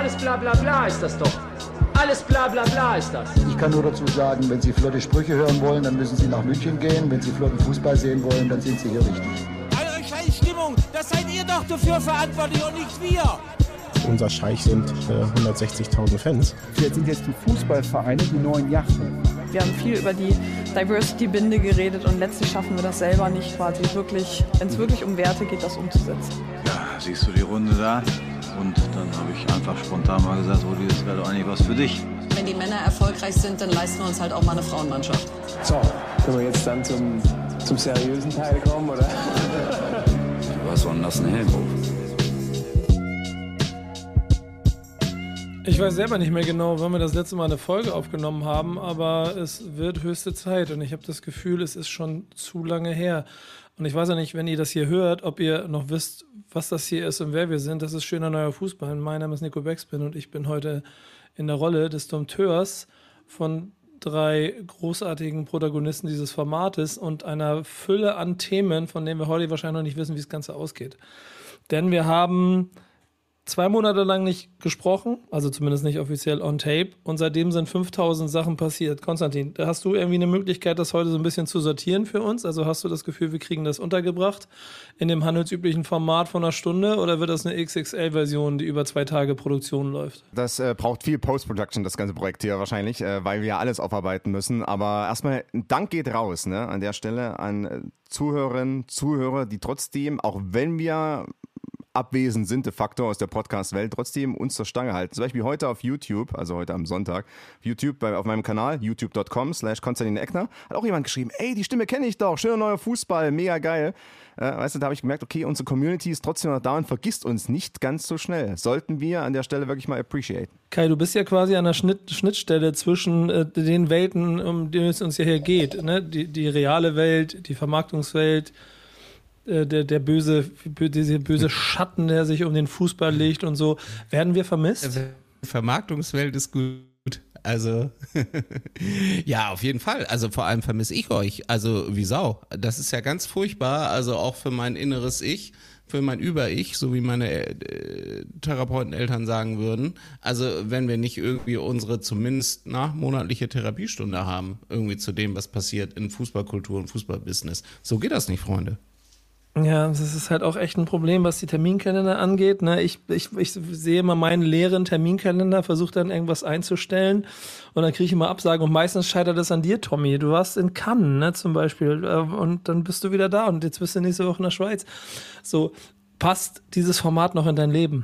Alles bla bla bla ist das doch. Alles bla bla bla ist das. Ich kann nur dazu sagen, wenn Sie flotte Sprüche hören wollen, dann müssen Sie nach München gehen. Wenn Sie flotten Fußball sehen wollen, dann sind Sie hier richtig. Eure scheiß Stimmung, das seid ihr doch dafür verantwortlich und nicht wir. Unser Scheich sind 160.000 Fans. Wir sind jetzt die Fußballvereine, die neuen Yachten. Wir haben viel über die Diversity-Binde geredet und letztlich schaffen wir das selber nicht, quasi wirklich, wenn es wirklich um Werte geht, das umzusetzen. Ja, siehst du die Runde da? Und dann habe ich einfach spontan mal gesagt, Rudi, das wäre doch eigentlich was für dich. Wenn die Männer erfolgreich sind, dann leisten wir uns halt auch mal eine Frauenmannschaft. So, können wir jetzt dann zum seriösen Teil kommen, oder? Du hast so einen nassen Helm auf. Ich weiß selber nicht mehr genau, wann wir das letzte Mal eine Folge aufgenommen haben, aber es wird höchste Zeit und ich habe das Gefühl, es ist schon zu lange her. Und ich weiß ja nicht, wenn ihr das hier hört, ob ihr noch wisst, was das hier ist und wer wir sind. Das ist schöner neuer Fußball. Mein Name ist Nico Beckspin und ich bin heute in der Rolle des Dompteurs von 3 großartigen Protagonisten dieses Formates und einer Fülle an Themen, von denen wir heute wahrscheinlich noch nicht wissen, wie das Ganze ausgeht. Denn wir haben 2 Monate lang nicht gesprochen, also zumindest nicht offiziell on tape, und seitdem sind 5000 Sachen passiert. Konstantin, hast du irgendwie eine Möglichkeit, das heute so ein bisschen zu sortieren für uns? Also hast du das Gefühl, wir kriegen das untergebracht in dem handelsüblichen Format von einer Stunde, oder wird das eine XXL-Version, die über 2 Tage Produktion läuft? Das braucht viel Post-Production, das ganze Projekt hier wahrscheinlich, weil wir ja alles aufarbeiten müssen. Aber erstmal, ein Dank geht raus, ne, an der Stelle an Zuhörerinnen, Zuhörer, die trotzdem, auch wenn wir abwesend sind de facto aus der Podcast-Welt, trotzdem uns zur Stange halten. Zum Beispiel heute auf YouTube, also heute am Sonntag, auf meinem Kanal, youtube.com/Konstantin Eckner, hat auch jemand geschrieben, ey, die Stimme kenne ich doch, schöner neuer Fußball, mega geil. Weißt du, da habe ich gemerkt, okay, unsere Community ist trotzdem noch da und vergisst uns nicht ganz so schnell. Sollten wir an der Stelle wirklich mal appreciate. Kai, du bist ja quasi an der Schnittstelle zwischen den Welten, um die es uns ja hier geht. Ne? Die reale Welt, die Vermarktungswelt, dieser böse Schatten, der sich um den Fußball legt und so. Werden wir vermisst? Also, Vermarktungswelt ist gut. Also, ja, auf jeden Fall. Also vor allem vermisse ich euch. Also wie Sau. Das ist ja ganz furchtbar. Also auch für mein inneres Ich, für mein Über-Ich, so wie meine Therapeuteneltern sagen würden. Also wenn wir nicht irgendwie unsere zumindest monatliche Therapiestunde haben, irgendwie zu dem, was passiert in Fußballkultur und Fußballbusiness. So geht das nicht, Freunde. Ja, das ist halt auch echt ein Problem, was die Terminkalender angeht. Ne? Ich sehe immer meinen leeren Terminkalender, versuche dann irgendwas einzustellen und dann kriege ich immer Absagen und meistens scheitert das an dir, Tommy. Du warst in Cannes, ne, zum Beispiel, und dann bist du wieder da und jetzt bist du nächste Woche in der Schweiz. So, passt dieses Format noch in dein Leben?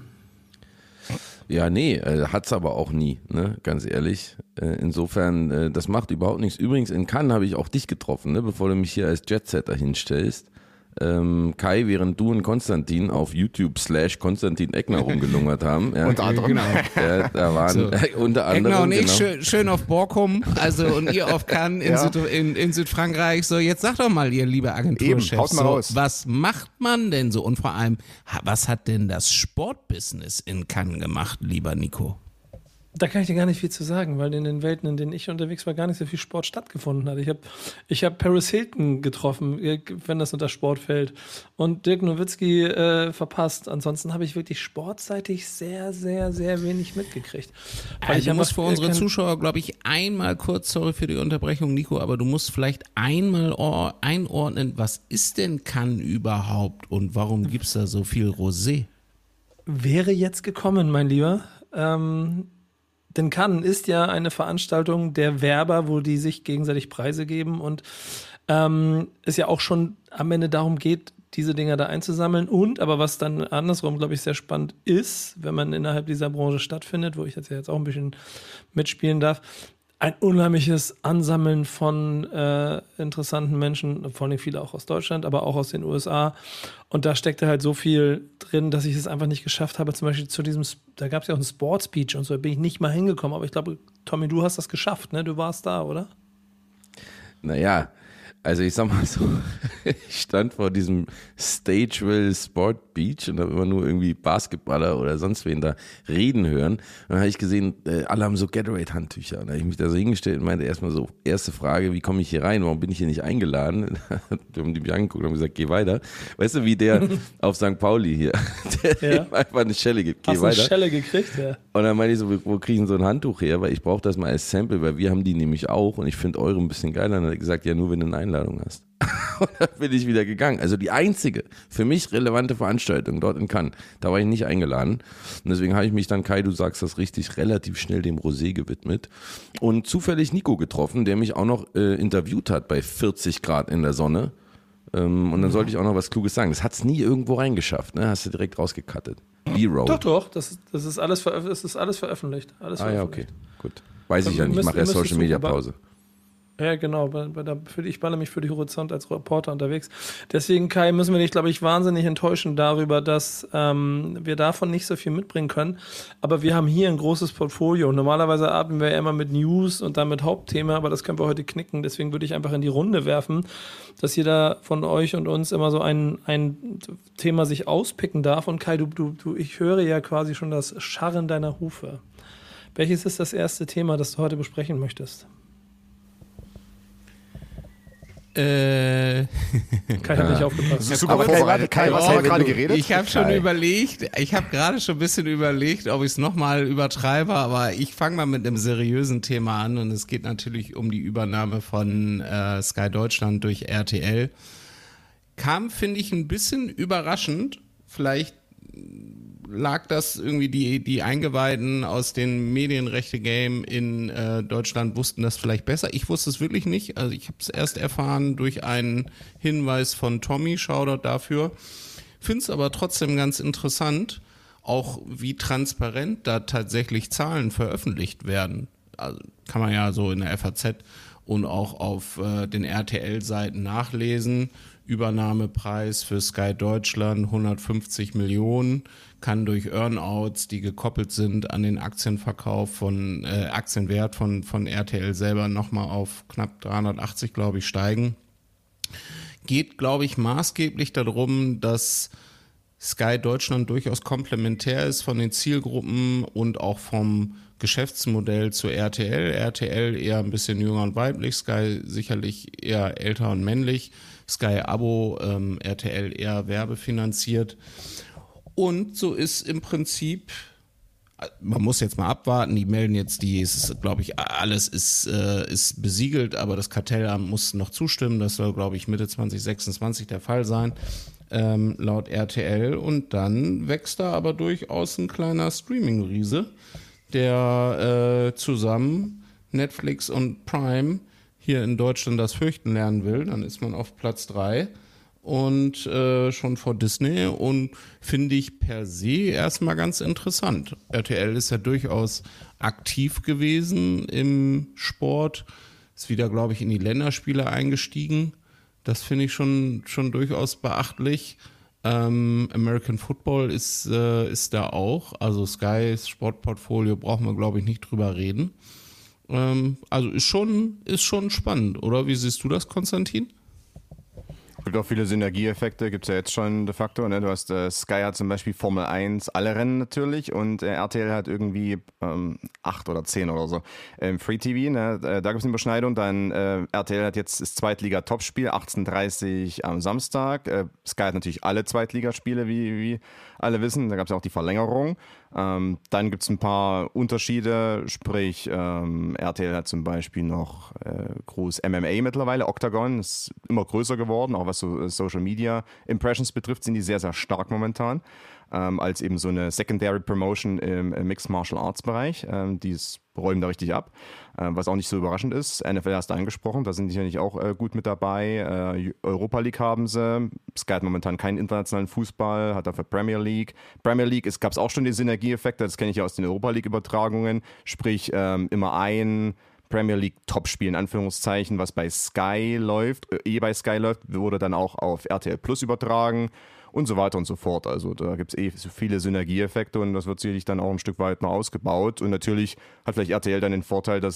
Ja, nee, hat's aber auch nie, ne, ganz ehrlich. Insofern, das macht überhaupt nichts. Übrigens, in Cannes habe ich auch dich getroffen, ne, bevor du mich hier als Jetsetter hinstellst. Kai, während du und Konstantin auf YouTube/Konstantin Eckner rumgelungert haben. Ja, unter anderem. Genau. Da waren so. Unter anderem. Eckner und ich schön auf Borkum, also und ihr auf Cannes in Südfrankreich. So, jetzt sag doch mal, ihr liebe Agenturchefs, haut mal raus. Was macht man denn so? Und vor allem, was hat denn das Sportbusiness in Cannes gemacht, lieber Nico? Da kann ich dir gar nicht viel zu sagen, weil in den Welten, in denen ich unterwegs war, gar nicht so viel Sport stattgefunden hat. Ich hab Paris Hilton getroffen, wenn das unter Sport fällt, und Dirk Nowitzki verpasst. Ansonsten habe ich wirklich sportseitig sehr, sehr, sehr wenig mitgekriegt. Weil du musst für unsere Zuschauer, glaube ich, einmal kurz, sorry für die Unterbrechung, Nico, aber du musst vielleicht einmal einordnen, was ist denn Cannes überhaupt und warum gibt es da so viel Rosé? Wäre jetzt gekommen, mein Lieber. Denn Cannes ist ja eine Veranstaltung der Werber, wo die sich gegenseitig Preise geben und es ja auch schon am Ende darum geht, diese Dinger da einzusammeln. Und, aber was dann andersrum, glaube ich, sehr spannend ist, wenn man innerhalb dieser Branche stattfindet, wo ich jetzt auch ein bisschen mitspielen darf, ein unheimliches Ansammeln von interessanten Menschen, vor allem viele auch aus Deutschland, aber auch aus den USA. Und da steckte halt so viel drin, dass ich es einfach nicht geschafft habe. Zum Beispiel da gab es ja auch einen Sports Beach und so, da bin ich nicht mal hingekommen. Aber ich glaube, Tommy, du hast das geschafft, ne? Du warst da, oder? Naja, also ich sag mal so, ich stand vor diesem Stagewell Sport Beach und habe immer nur irgendwie Basketballer oder sonst wen da reden hören. Und dann habe ich gesehen, alle haben so Gatorade-Handtücher. Und dann habe ich mich da so hingestellt und meinte erstmal so, erste Frage, wie komme ich hier rein? Warum bin ich hier nicht eingeladen? Die haben die mich angeguckt und haben gesagt, geh weiter. Weißt du, wie der auf St. Pauli hier, der ihm einfach eine Schelle gibt, geh weiter. Hast du eine Schelle gekriegt, ja? Und dann meinte ich so, wo kriege ich denn so ein Handtuch her? Weil ich brauche das mal als Sample, weil wir haben die nämlich auch und ich finde eure ein bisschen geiler. Und dann hat er gesagt, ja, nur wenn du eine Einladung hast. Und dann bin ich wieder gegangen. Also die einzige für mich relevante Veranstaltung dort in Cannes. Da war ich nicht eingeladen. Und deswegen habe ich mich dann, Kai, du sagst das richtig, relativ schnell dem Rosé gewidmet. Und zufällig Nico getroffen, der mich auch noch interviewt hat bei 40 Grad in der Sonne. Und dann sollte ich auch noch was Kluges sagen. Das hat es nie irgendwo reingeschafft, ne? Hast du direkt rausgecuttet. B-Roll. Doch, das ist alles veröffentlicht. Ja, okay, gut. Weiß ich ja nicht, ich mache ja Social Media Pause. Ja, genau. Ich baller mich für die Horizont als Reporter unterwegs. Deswegen, Kai, müssen wir dich, glaube ich, wahnsinnig enttäuschen darüber, dass wir davon nicht so viel mitbringen können. Aber wir haben hier ein großes Portfolio. Normalerweise arbeiten wir ja immer mit News und dann mit Hauptthema, aber das können wir heute knicken. Deswegen würde ich einfach in die Runde werfen, dass jeder von euch und uns immer so ein Thema sich auspicken darf. Und Kai, ich höre ja quasi schon das Scharren deiner Hufe. Welches ist das erste Thema, das du heute besprechen möchtest? Kai hat nicht aufgepasst. Super vorbereitet. Kai, was haben wir gerade geredet? Ich habe schon gerade schon ein bisschen überlegt, ob ich es nochmal übertreibe, aber ich fange mal mit einem seriösen Thema an und es geht natürlich um die Übernahme von Sky Deutschland durch RTL. Kam, finde ich, ein bisschen überraschend. Vielleicht lag das irgendwie, die Eingeweihten aus dem Medienrechte-Game in Deutschland wussten das vielleicht besser. Ich wusste es wirklich nicht. Also ich habe es erst erfahren durch einen Hinweis von Tommy, Shoutout dafür. Finde es aber trotzdem ganz interessant, auch wie transparent da tatsächlich Zahlen veröffentlicht werden. Also kann man ja so in der FAZ und auch auf den RTL-Seiten nachlesen. Übernahmepreis für Sky Deutschland 150 Millionen, kann durch Earnouts, die gekoppelt sind an den Aktienverkauf von Aktienwert von RTL selber nochmal auf knapp 380, glaube ich, steigen. Geht, glaube ich, maßgeblich darum, dass Sky Deutschland durchaus komplementär ist von den Zielgruppen und auch vom Geschäftsmodell zu RTL. RTL eher ein bisschen jünger und weiblich, Sky sicherlich eher älter und männlich. Sky Abo, RTL eher werbefinanziert. Und so ist im Prinzip, man muss jetzt mal abwarten, die melden jetzt glaube ich, alles ist besiegelt, aber das Kartellamt muss noch zustimmen, das soll, glaube ich, Mitte 2026 der Fall sein, laut RTL. Und dann wächst da aber durchaus ein kleiner Streaming-Riese, der zusammen Netflix und Prime hier in Deutschland das Fürchten lernen will. Dann ist man auf Platz 3 und schon vor Disney und finde ich per se erstmal ganz interessant. RTL ist ja durchaus aktiv gewesen im Sport, ist wieder, glaube ich, in die Länderspiele eingestiegen. Das finde ich schon durchaus beachtlich. American Football ist da auch, also Skys Sportportfolio brauchen wir, glaube ich, nicht drüber reden. Also ist schon spannend, oder? Wie siehst du das, Konstantin? Es gibt auch viele Synergieeffekte, gibt es ja jetzt schon de facto. Ne? Du hast Sky hat zum Beispiel Formel 1, alle Rennen natürlich, und RTL hat irgendwie 8 oder 10 oder so. Free TV, ne? Da gibt es eine Überschneidung. Dann RTL hat jetzt das Zweitliga-Topspiel, 18:30 am Samstag. Sky hat natürlich alle Zweitligaspiele, wie alle wissen. Da gab es ja auch die Verlängerung. Dann gibt es ein paar Unterschiede, sprich RTL hat zum Beispiel noch groß MMA mittlerweile, Octagon ist immer größer geworden, auch was so Social Media Impressions betrifft, sind die sehr, sehr stark momentan, als eben so eine Secondary Promotion im Mixed Martial Arts Bereich, die räumen da richtig ab, was auch nicht so überraschend ist. NFL hast du angesprochen, da sind die natürlich auch gut mit dabei. Europa League haben sie, Sky hat momentan keinen internationalen Fußball, hat dafür Premier League. Premier League, es gab auch schon die Synergieeffekte, das kenne ich ja aus den Europa League Übertragungen, sprich immer ein Premier League Topspiel in Anführungszeichen, was bei Sky läuft, bei Sky läuft, wurde dann auch auf RTL Plus übertragen und so weiter und so fort. Also da gibt es so viele Synergieeffekte und das wird sicherlich dann auch ein Stück weit noch ausgebaut. Und natürlich hat vielleicht RTL dann den Vorteil, dass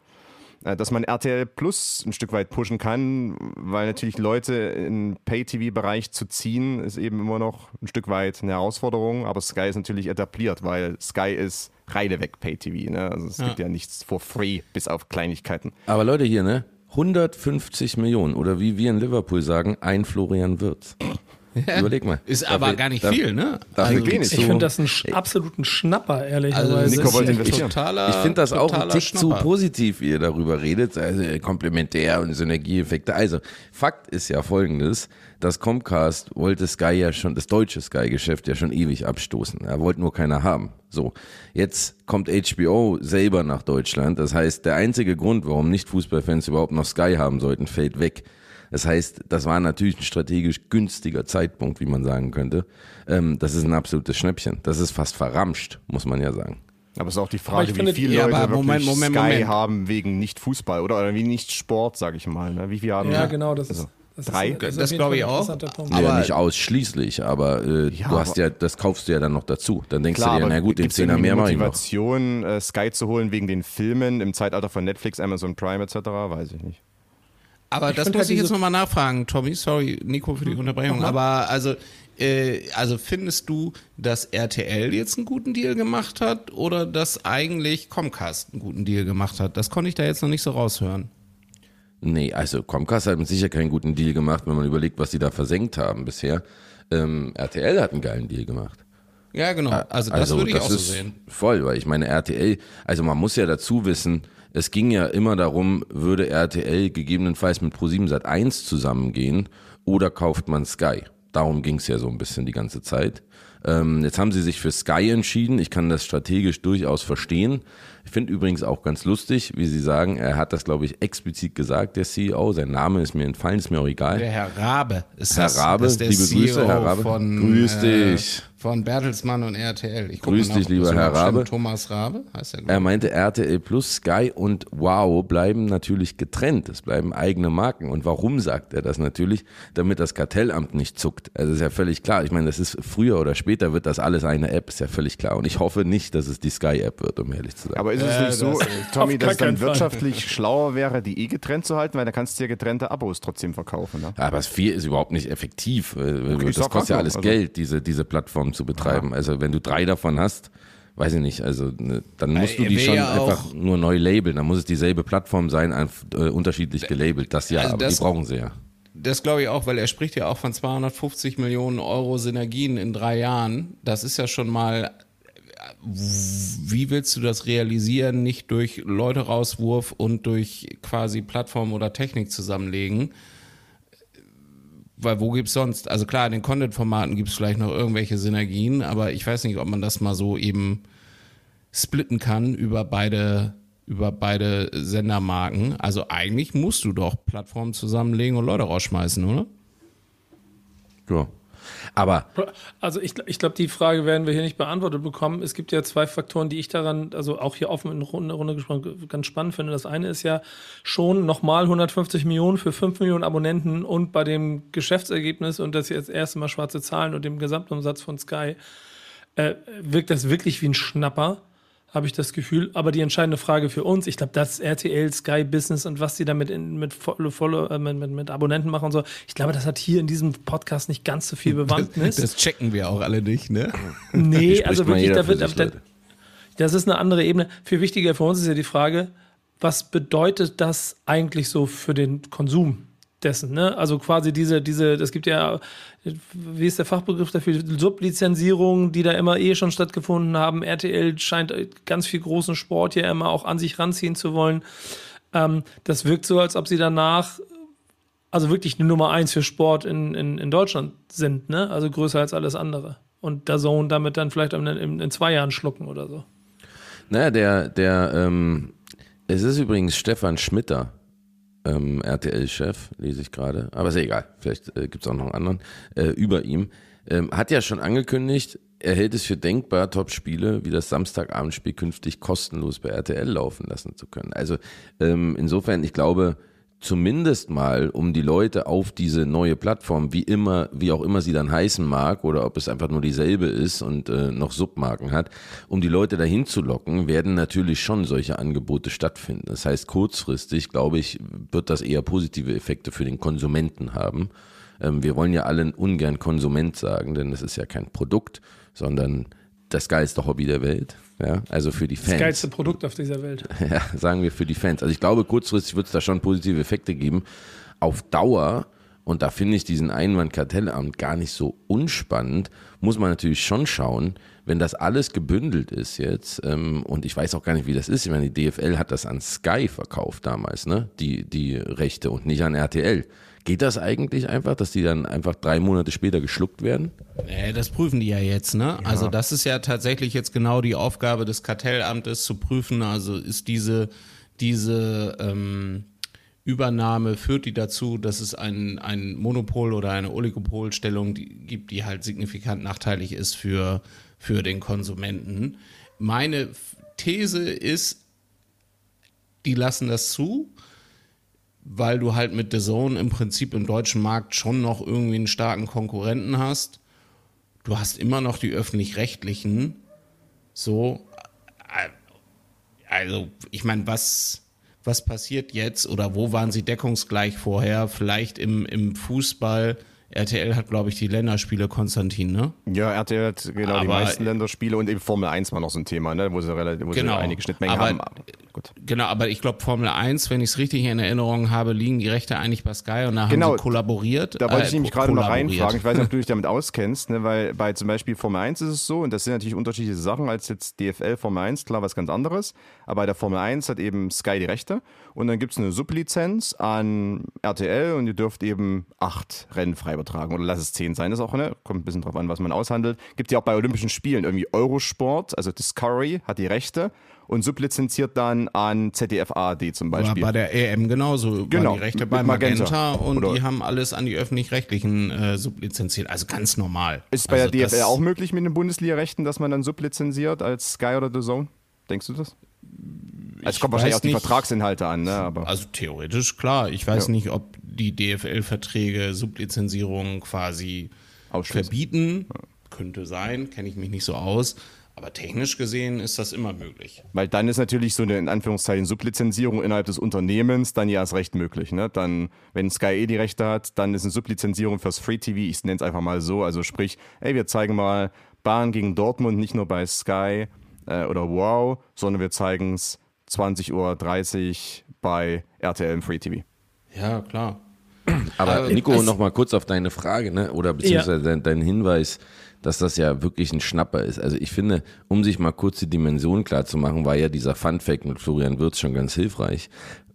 man RTL Plus ein Stück weit pushen kann, weil natürlich Leute im Pay-TV-Bereich zu ziehen, ist eben immer noch ein Stück weit eine Herausforderung. Aber Sky ist natürlich etabliert, weil Sky ist reideweg Pay-TV. Ne? Also es gibt ja nichts for free, bis auf Kleinigkeiten. Aber Leute hier, ne? 150 Millionen oder wie wir in Liverpool sagen, ein Florian Wirtz. Überleg mal. Ist aber gar nicht viel, ne? Also wenig. Ich finde das einen absoluten Schnapper, ehrlicherweise. Also Nico wollte investieren. Ich finde das auch ein Tick zu Schnapper. positiv, wie ihr darüber redet, also komplementär und Synergieeffekte. Also Fakt ist ja folgendes, das Comcast wollte Sky ja schon, das deutsche Sky-Geschäft ja schon ewig abstoßen. Er wollte nur keiner haben. So, jetzt kommt HBO selber nach Deutschland. Das heißt, der einzige Grund, warum nicht Fußballfans überhaupt noch Sky haben sollten, fällt weg. Das heißt, das war natürlich ein strategisch günstiger Zeitpunkt, wie man sagen könnte. Das ist ein absolutes Schnäppchen. Das ist fast verramscht, muss man ja sagen. Aber es ist auch die Frage, ich wie finde, viele ja, Leute aber wirklich Moment. Sky haben wegen Nicht-Fußball oder wie Nicht-Sport, sag ich mal. Ne? Wie viele haben Ja, genau, das ist... drei? Das glaube ich auch. Ja, nicht ausschließlich, aber du hast ja, das kaufst du ja dann noch dazu. Dann denkst du dir, na gut, den 10er mehr mache ich noch. Motivation, Sky zu holen wegen den Filmen im Zeitalter von Netflix, Amazon Prime etc., weiß ich nicht. Aber das muss ich jetzt nochmal nachfragen, Tommy. Sorry, Nico, für die Unterbrechung. Aber also findest du, dass RTL jetzt einen guten Deal gemacht hat oder dass eigentlich Comcast einen guten Deal gemacht hat? Das konnte ich da jetzt noch nicht so raushören. Nee, also Comcast hat mit sicher keinen guten Deal gemacht, wenn man überlegt, was sie da versenkt haben bisher. RTL hat einen geilen Deal gemacht. Ja, genau. Also das würde ich auch so sehen. Voll, weil ich meine RTL, also man muss ja dazu wissen, es ging ja immer darum, würde RTL gegebenenfalls mit Pro7 Sat.1 zusammengehen oder kauft man Sky? Darum ging es ja so ein bisschen die ganze Zeit. Jetzt haben sie sich für Sky entschieden. Ich kann das strategisch durchaus verstehen. Ich finde übrigens auch ganz lustig, wie Sie sagen, er hat das, glaube ich, explizit gesagt, der CEO. Sein Name ist mir entfallen, ist mir auch egal. Der Herr Rabe ist Herr das. Rabe, Das ist der liebe CEO Grüße, Herr Rabe. Grüß dich. Von Bertelsmann und RTL. Grüß dich, lieber Herr Rabe. Thomas Rabe heißt er. Er meinte, RTL Plus, Sky und Wow bleiben natürlich getrennt. Es bleiben eigene Marken. Und warum sagt er das natürlich? Damit das Kartellamt nicht zuckt. Also ist ja völlig klar. Ich meine, das ist früher oder später wird das alles eine App, ist ja völlig klar. Und ich hoffe nicht, dass es die Sky-App wird, um ehrlich zu sein. Aber ist es nicht so, Tommy, dass es dann wirtschaftlich schlauer wäre, die getrennt zu halten, weil da kannst du ja getrennte Abos trotzdem verkaufen. Ne? Aber das ist überhaupt nicht effektiv. Okay, das kostet ja alles Geld, diese Plattform zu betreiben. Ja. Also wenn du 3 davon hast, weiß ich nicht, also dann musst du die schon einfach nur neu labeln. Dann muss es dieselbe Plattform sein, unterschiedlich gelabelt. Das ja, also aber die brauchen sie ja. Das glaube ich auch, weil er spricht ja auch von 250 Millionen Euro Synergien in 3 Jahren. Das ist ja schon mal, wie willst du das realisieren? Nicht durch Leute-Rauswurf und durch quasi Plattform oder Technik zusammenlegen. Weil wo gibt's sonst? Also klar, in den Content-Formaten gibt's vielleicht noch irgendwelche Synergien, aber ich weiß nicht, ob man das mal so eben splitten kann über beide Sendermarken. Also eigentlich musst du doch Plattformen zusammenlegen und Leute rausschmeißen, oder? Ja. Aber also ich glaube, die Frage werden wir hier nicht beantwortet bekommen. Es gibt ja 2 Faktoren, die ich daran, also auch hier offen in der Runde gesprochen, ganz spannend finde. Das eine ist ja schon nochmal 150 Millionen für 5 Millionen Abonnenten und bei dem Geschäftsergebnis und das jetzt erste Mal schwarze Zahlen und dem Gesamtumsatz von Sky wirkt das wirklich wie ein Schnapper, habe ich das Gefühl. Aber die entscheidende Frage für uns, ich glaube, das RTL, Sky Business und was die damit mit Abonnenten machen und so, ich glaube, das hat hier in diesem Podcast nicht ganz so viel Bewandtnis. Das checken wir auch alle nicht, ne? Nee, also wirklich, das ist eine andere Ebene. Viel wichtiger für uns ist ja die Frage, was bedeutet das eigentlich so für den Konsum dessen, ne? Also quasi es gibt ja, wie ist der Fachbegriff dafür, Sublizenzierungen, die da immer schon stattgefunden haben. RTL scheint ganz viel großen Sport hier immer auch an sich ranziehen zu wollen. Das wirkt so, als ob sie danach also wirklich die Nummer 1 für Sport in Deutschland sind, ne? Also größer als alles andere. Und DAZN damit dann vielleicht in 2 Jahren schlucken oder so. Naja, es ist übrigens Stefan Schmitter, RTL-Chef, lese ich gerade, aber ist egal, vielleicht gibt es auch noch einen anderen, über ihm, hat ja schon angekündigt, er hält es für denkbar, Top-Spiele wie das Samstagabendspiel künftig kostenlos bei RTL laufen lassen zu können. Also insofern, ich glaube, zumindest mal, um die Leute auf diese neue Plattform, wie auch immer sie dann heißen mag, oder ob es einfach nur dieselbe ist und noch Submarken hat, um die Leute dahin zu locken, werden natürlich schon solche Angebote stattfinden. Das heißt, kurzfristig, glaube ich, wird das eher positive Effekte für den Konsumenten haben. Wir wollen ja alle ungern Konsument sagen, denn das ist ja kein Produkt, sondern das geilste Hobby der Welt. Ja, also für die Fans. Das geilste Produkt auf dieser Welt. Ja, sagen wir für die Fans. Also ich glaube, kurzfristig wird es da schon positive Effekte geben. Auf Dauer Und da finde ich diesen Einwandkartellamt gar nicht so unspannend. Muss man natürlich schon schauen, wenn das alles gebündelt ist jetzt, und ich weiß auch gar nicht, wie das ist. Ich meine, die DFL hat das an Sky verkauft damals, ne? Die Rechte und nicht an RTL. Geht das eigentlich einfach, dass die dann einfach 3 Monate später geschluckt werden? Nee, das prüfen die ja jetzt, ne? Ja. Also das ist ja tatsächlich jetzt genau die Aufgabe des Kartellamtes zu prüfen. Also ist diese Übernahme, führt die dazu, dass es ein Monopol oder eine Oligopolstellung gibt, die halt signifikant nachteilig ist für den Konsumenten. Meine These ist, die lassen das zu, weil du halt mit DAZN im Prinzip im deutschen Markt schon noch irgendwie einen starken Konkurrenten hast. Du hast immer noch die Öffentlich-Rechtlichen. So, also ich meine, was passiert jetzt oder wo waren sie deckungsgleich vorher? Vielleicht im Fußball. RTL hat, glaube ich, die Länderspiele, Konstantin, ne? Ja, RTL hat genau die meisten Länderspiele und eben Formel 1 war noch so ein Thema, ne? Wo sie einige Schnittmengen haben. Gut. Genau, aber ich glaube Formel 1, wenn ich es richtig in Erinnerung habe, liegen die Rechte eigentlich bei Sky und da haben sie kollaboriert. Da wollte ich nämlich gerade noch reinfragen, ich weiß nicht, ob du dich damit auskennst, ne? Weil bei zum Beispiel Formel 1 ist es so, und das sind natürlich unterschiedliche Sachen als jetzt DFL, Formel 1, klar was ganz anderes, aber bei der Formel 1 hat eben Sky die Rechte und dann gibt es eine Sublizenz an RTL und ihr dürft eben 8 Rennen frei übertragen oder lass es 10 sein, das auch, ne? Kommt ein bisschen drauf an, was man aushandelt. Gibt ja auch bei Olympischen Spielen irgendwie Eurosport, also Discovery hat die Rechte und sublizenziert dann an ZDF ARD zum Beispiel. War bei der EM genauso, genau, waren die Rechte bei Magenta und die haben alles an die Öffentlich-Rechtlichen sublizenziert, also ganz normal. Ist bei der DFL auch möglich mit den Bundesliga-Rechten, dass man dann sublizenziert als Sky oder DAZN? Denkst du das? Es kommt wahrscheinlich auch die Vertragsinhalte an, ne? Aber also theoretisch klar. Ich weiß nicht, ob die DFL-Verträge Sublizenzierung quasi verbieten. Ja. Könnte sein, kenne ich mich nicht so aus. Aber technisch gesehen ist das immer möglich. Weil dann ist natürlich so eine, in Anführungszeichen, Sublizenzierung innerhalb des Unternehmens dann ja erst recht möglich. Ne? Dann, wenn Sky die Rechte hat, dann ist eine Sublizenzierung fürs Free TV, ich nenne es einfach mal so, also sprich, wir zeigen mal Bayern gegen Dortmund nicht nur bei Sky oder Wow, sondern wir zeigen es 20:30 Uhr bei RTL im Free TV. Ja, klar. Aber Nico, noch mal kurz auf deine Frage, ne? Oder beziehungsweise dein Hinweis, dass das ja wirklich ein Schnapper ist. Also ich finde, um sich mal kurz die Dimension klar zu machen, war ja dieser Funfact mit Florian Wirtz schon ganz hilfreich.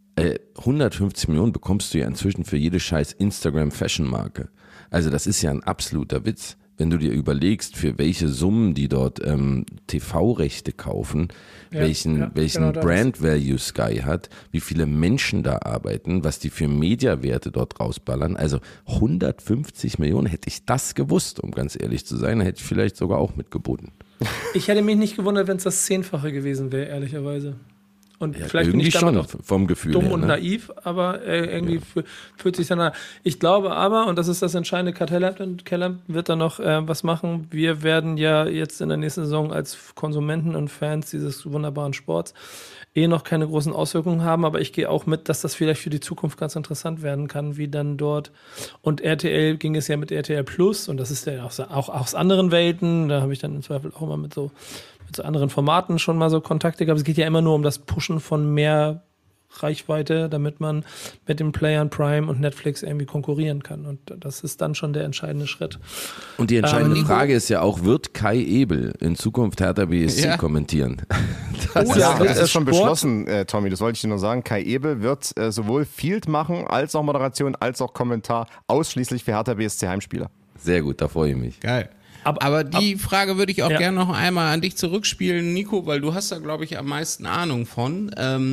150 Millionen bekommst du ja inzwischen für jede scheiß Instagram-Fashion-Marke. Also das ist ja ein absoluter Witz. Wenn du dir überlegst, für welche Summen die dort TV-Rechte kaufen, welchen genau Brand-Value Sky hat, wie viele Menschen da arbeiten, was die für Mediawerte dort rausballern. Also 150 Millionen, hätte ich das gewusst, um ganz ehrlich zu sein, hätte ich vielleicht sogar auch mitgeboten. Ich hätte mich nicht gewundert, wenn es das 10-fache gewesen wäre, ehrlicherweise. Und ja, vielleicht bin ich schon auch vom Gefühl dumm her, und naiv, aber irgendwie fühlt sich dann an. Ich glaube aber, und das ist das entscheidende, Kartellamt wird da noch was machen. Wir werden ja jetzt in der nächsten Saison als Konsumenten und Fans dieses wunderbaren Sports noch keine großen Auswirkungen haben, aber ich gehe auch mit, dass das vielleicht für die Zukunft ganz interessant werden kann, wie dann dort, und RTL ging es ja mit RTL Plus, und das ist ja auch aus anderen Welten, da habe ich dann im Zweifel auch immer mit so anderen Formaten schon mal so Kontakte gehabt. Es geht ja immer nur um das Pushen von mehr Reichweite, damit man mit den Playern Prime und Netflix irgendwie konkurrieren kann. Und das ist dann schon der entscheidende Schritt. Und die entscheidende Frage ist ja auch, wird Kai Ebel in Zukunft Hertha BSC kommentieren? Das ist schon beschlossen, Tommy, das wollte ich dir nur sagen. Kai Ebel wird sowohl Field machen, als auch Moderation, als auch Kommentar ausschließlich für Hertha BSC Heimspieler. Sehr gut, da freue ich mich. Geil. Aber die Frage würde ich auch gerne noch einmal an dich zurückspielen, Nico, weil du hast da, glaube ich, am meisten Ahnung von.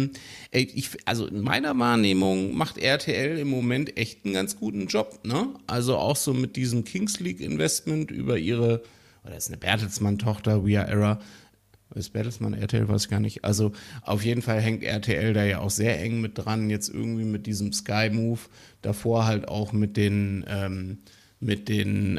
Also in meiner Wahrnehmung macht RTL im Moment echt einen ganz guten Job, ne? Also auch so mit diesem Kings League Investment über ihre, oder ist eine Bertelsmann-Tochter, We Are Era. Ist Bertelsmann RTL, weiß ich gar nicht. Also auf jeden Fall hängt RTL da ja auch sehr eng mit dran, jetzt irgendwie mit diesem Sky-Move, davor halt auch mit der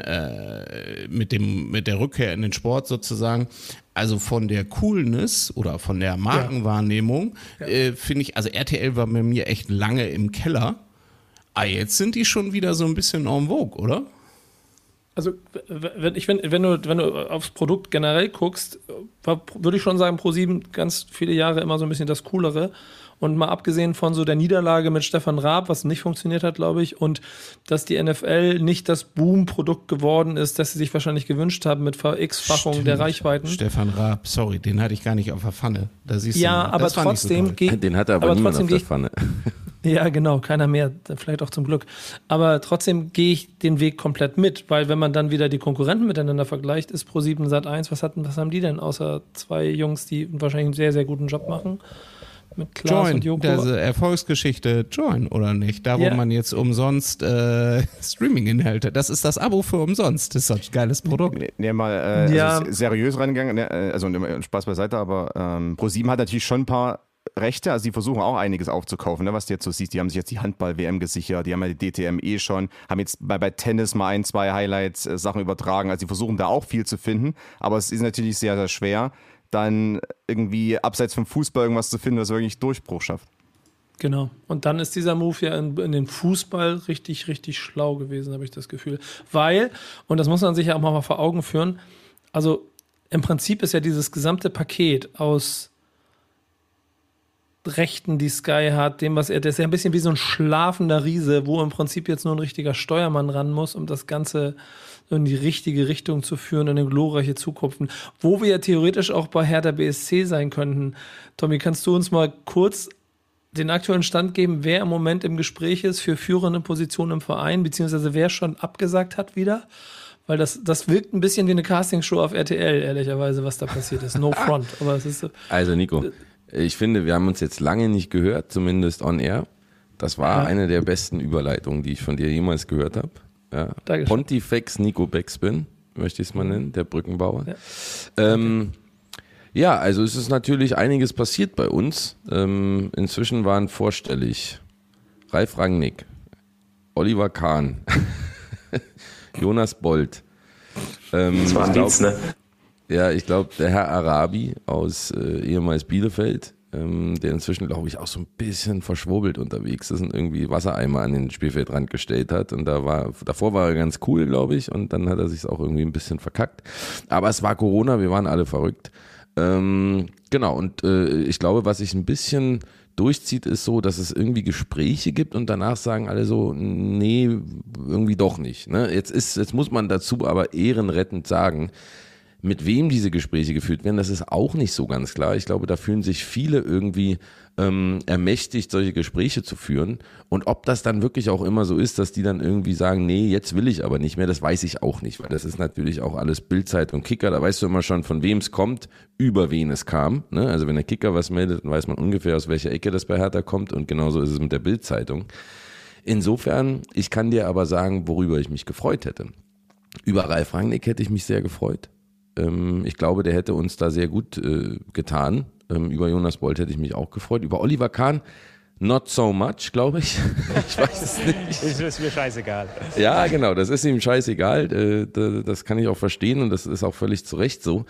Rückkehr in den Sport sozusagen. Also von der Coolness oder von der Markenwahrnehmung finde ich, also RTL war bei mir echt lange im Keller. Jetzt sind die schon wieder so ein bisschen en vogue, oder? Also wenn du aufs Produkt generell guckst, war, würde ich schon sagen, Pro7 ganz viele Jahre immer so ein bisschen das Coolere. Und mal abgesehen von so der Niederlage mit Stefan Raab, was nicht funktioniert hat, glaube ich, und dass die NFL nicht das Boom-Produkt geworden ist, das sie sich wahrscheinlich gewünscht haben mit Verx-Fachung der Reichweiten. Stefan Raab, sorry, den hatte ich gar nicht auf der Pfanne. Da siehst ja, du, aber trotzdem... So den hatte aber niemand auf der Pfanne. Ja, genau, keiner mehr, vielleicht auch zum Glück. Aber trotzdem gehe ich den Weg komplett mit, weil wenn man dann wieder die Konkurrenten miteinander vergleicht, ist Pro7 Sat.1, was haben die denn, außer zwei Jungs, die wahrscheinlich einen sehr, sehr guten Job machen? Mit Klaas Join, und Joko. diese Erfolgsgeschichte Join, oder nicht? Da, wo man jetzt umsonst Streaming-Inhalte, das ist das Abo für umsonst. Das ist ein geiles Produkt. Also seriös reingegangen, also Spaß beiseite, aber Pro7 hat natürlich schon ein paar Rechte, also die versuchen auch einiges aufzukaufen, ne, was du jetzt so siehst. Die haben sich jetzt die Handball-WM gesichert, die haben ja die DTM schon, haben jetzt bei Tennis mal 1, 2 Highlights, Sachen übertragen. Also die versuchen da auch viel zu finden, aber es ist natürlich sehr, sehr schwer, dann irgendwie abseits vom Fußball irgendwas zu finden, was wirklich Durchbruch schafft. Genau. Und dann ist dieser Move ja in den Fußball richtig, richtig schlau gewesen, habe ich das Gefühl. Weil, und das muss man sich ja auch mal vor Augen führen, also im Prinzip ist ja dieses gesamte Paket aus Rechten, die Sky hat, das ist ja ein bisschen wie so ein schlafender Riese, wo im Prinzip jetzt nur ein richtiger Steuermann ran muss, um das Ganze in die richtige Richtung zu führen, in eine glorreiche Zukunft. Wo wir ja theoretisch auch bei Hertha BSC sein könnten. Tommy, kannst du uns mal kurz den aktuellen Stand geben, wer im Moment im Gespräch ist für führende Positionen im Verein, beziehungsweise wer schon abgesagt hat wieder? Weil das wirkt ein bisschen wie eine Castingshow auf RTL, ehrlicherweise, was da passiert ist. No front. Aber es ist so. Also Nico, ich finde, wir haben uns jetzt lange nicht gehört, zumindest on air. Das war eine der besten Überleitungen, die ich von dir jemals gehört habe. Ja. Pontifex Nico Backspin, möchte ich es mal nennen, der Brückenbauer. Ja. Also es ist natürlich einiges passiert bei uns. Inzwischen waren vorstellig Ralf Rangnick, Oliver Kahn, Jonas Bold. Das war ein Witz, ne? Ja, ich glaube, der Herr Arabi aus ehemals Bielefeld, der inzwischen, glaube ich, auch so ein bisschen verschwurbelt unterwegs ist und irgendwie Wassereimer an den Spielfeldrand gestellt hat. Und davor war er ganz cool, glaube ich, und dann hat er sich auch irgendwie ein bisschen verkackt. Aber es war Corona, wir waren alle verrückt. Genau, und ich glaube, was sich ein bisschen durchzieht, ist so, dass es irgendwie Gespräche gibt und danach sagen alle so, nee, irgendwie doch nicht. Ne? Jetzt muss man dazu aber ehrenrettend sagen, mit wem diese Gespräche geführt werden, das ist auch nicht so ganz klar. Ich glaube, da fühlen sich viele irgendwie ermächtigt, solche Gespräche zu führen. Und ob das dann wirklich auch immer so ist, dass die dann irgendwie sagen, nee, jetzt will ich aber nicht mehr, das weiß ich auch nicht. Weil das ist natürlich auch alles Bild-Zeit und Kicker. Da weißt du immer schon, von wem es kommt, über wen es kam. Ne? Also wenn der Kicker was meldet, dann weiß man ungefähr, aus welcher Ecke das bei Hertha kommt. Und genauso ist es mit der Bild-Zeitung. Insofern, ich kann dir aber sagen, worüber ich mich gefreut hätte. Über Ralf Rangnick hätte ich mich sehr gefreut. Ich glaube, der hätte uns da sehr gut getan. Über Jonas Bold hätte ich mich auch gefreut. Über Oliver Kahn not so much, glaube ich. Ich weiß es nicht. Das ist mir scheißegal. Ja, genau, das ist ihm scheißegal. Das kann ich auch verstehen und das ist auch völlig zu Recht so.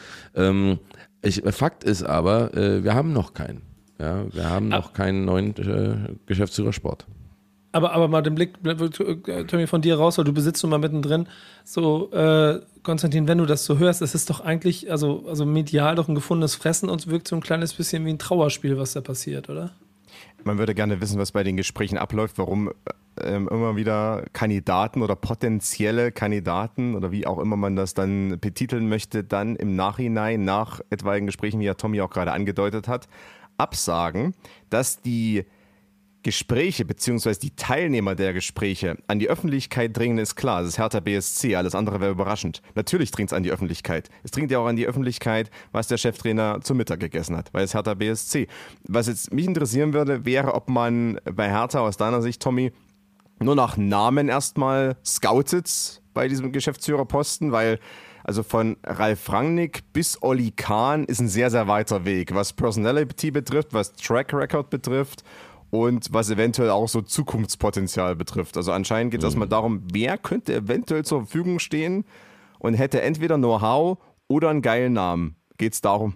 Fakt ist aber, wir haben noch keinen. Ja, wir haben noch keinen neuen Geschäftsführer Sport. Aber mal den Blick, Tommy, von dir raus, weil du besitzt mal mittendrin. So, Konstantin, wenn du das so hörst, es ist doch eigentlich, also medial doch ein gefundenes Fressen und wirkt so ein kleines bisschen wie ein Trauerspiel, was da passiert, oder? Man würde gerne wissen, was bei den Gesprächen abläuft, warum immer wieder Kandidaten oder potenzielle Kandidaten oder wie auch immer man das dann betiteln möchte, dann im Nachhinein, nach etwaigen Gesprächen, wie ja Tommy auch gerade angedeutet hat, absagen, dass die Gespräche bzw. die Teilnehmer der Gespräche an die Öffentlichkeit dringen, ist klar. Das ist Hertha BSC, alles andere wäre überraschend. Natürlich dringt es an die Öffentlichkeit. Es dringt ja auch an die Öffentlichkeit, was der Cheftrainer zum Mittag gegessen hat, weil es Hertha BSC. Was jetzt mich interessieren würde, wäre, ob man bei Hertha aus deiner Sicht, Tommy, nur nach Namen erstmal scoutet bei diesem Geschäftsführerposten, weil also von Ralf Rangnick bis Oli Kahn ist ein sehr, sehr weiter Weg, was Personality betrifft, was Track Record betrifft und was eventuell auch so Zukunftspotenzial betrifft. Also anscheinend geht es erstmal darum, wer könnte eventuell zur Verfügung stehen und hätte entweder Know-how oder einen geilen Namen. Geht es darum?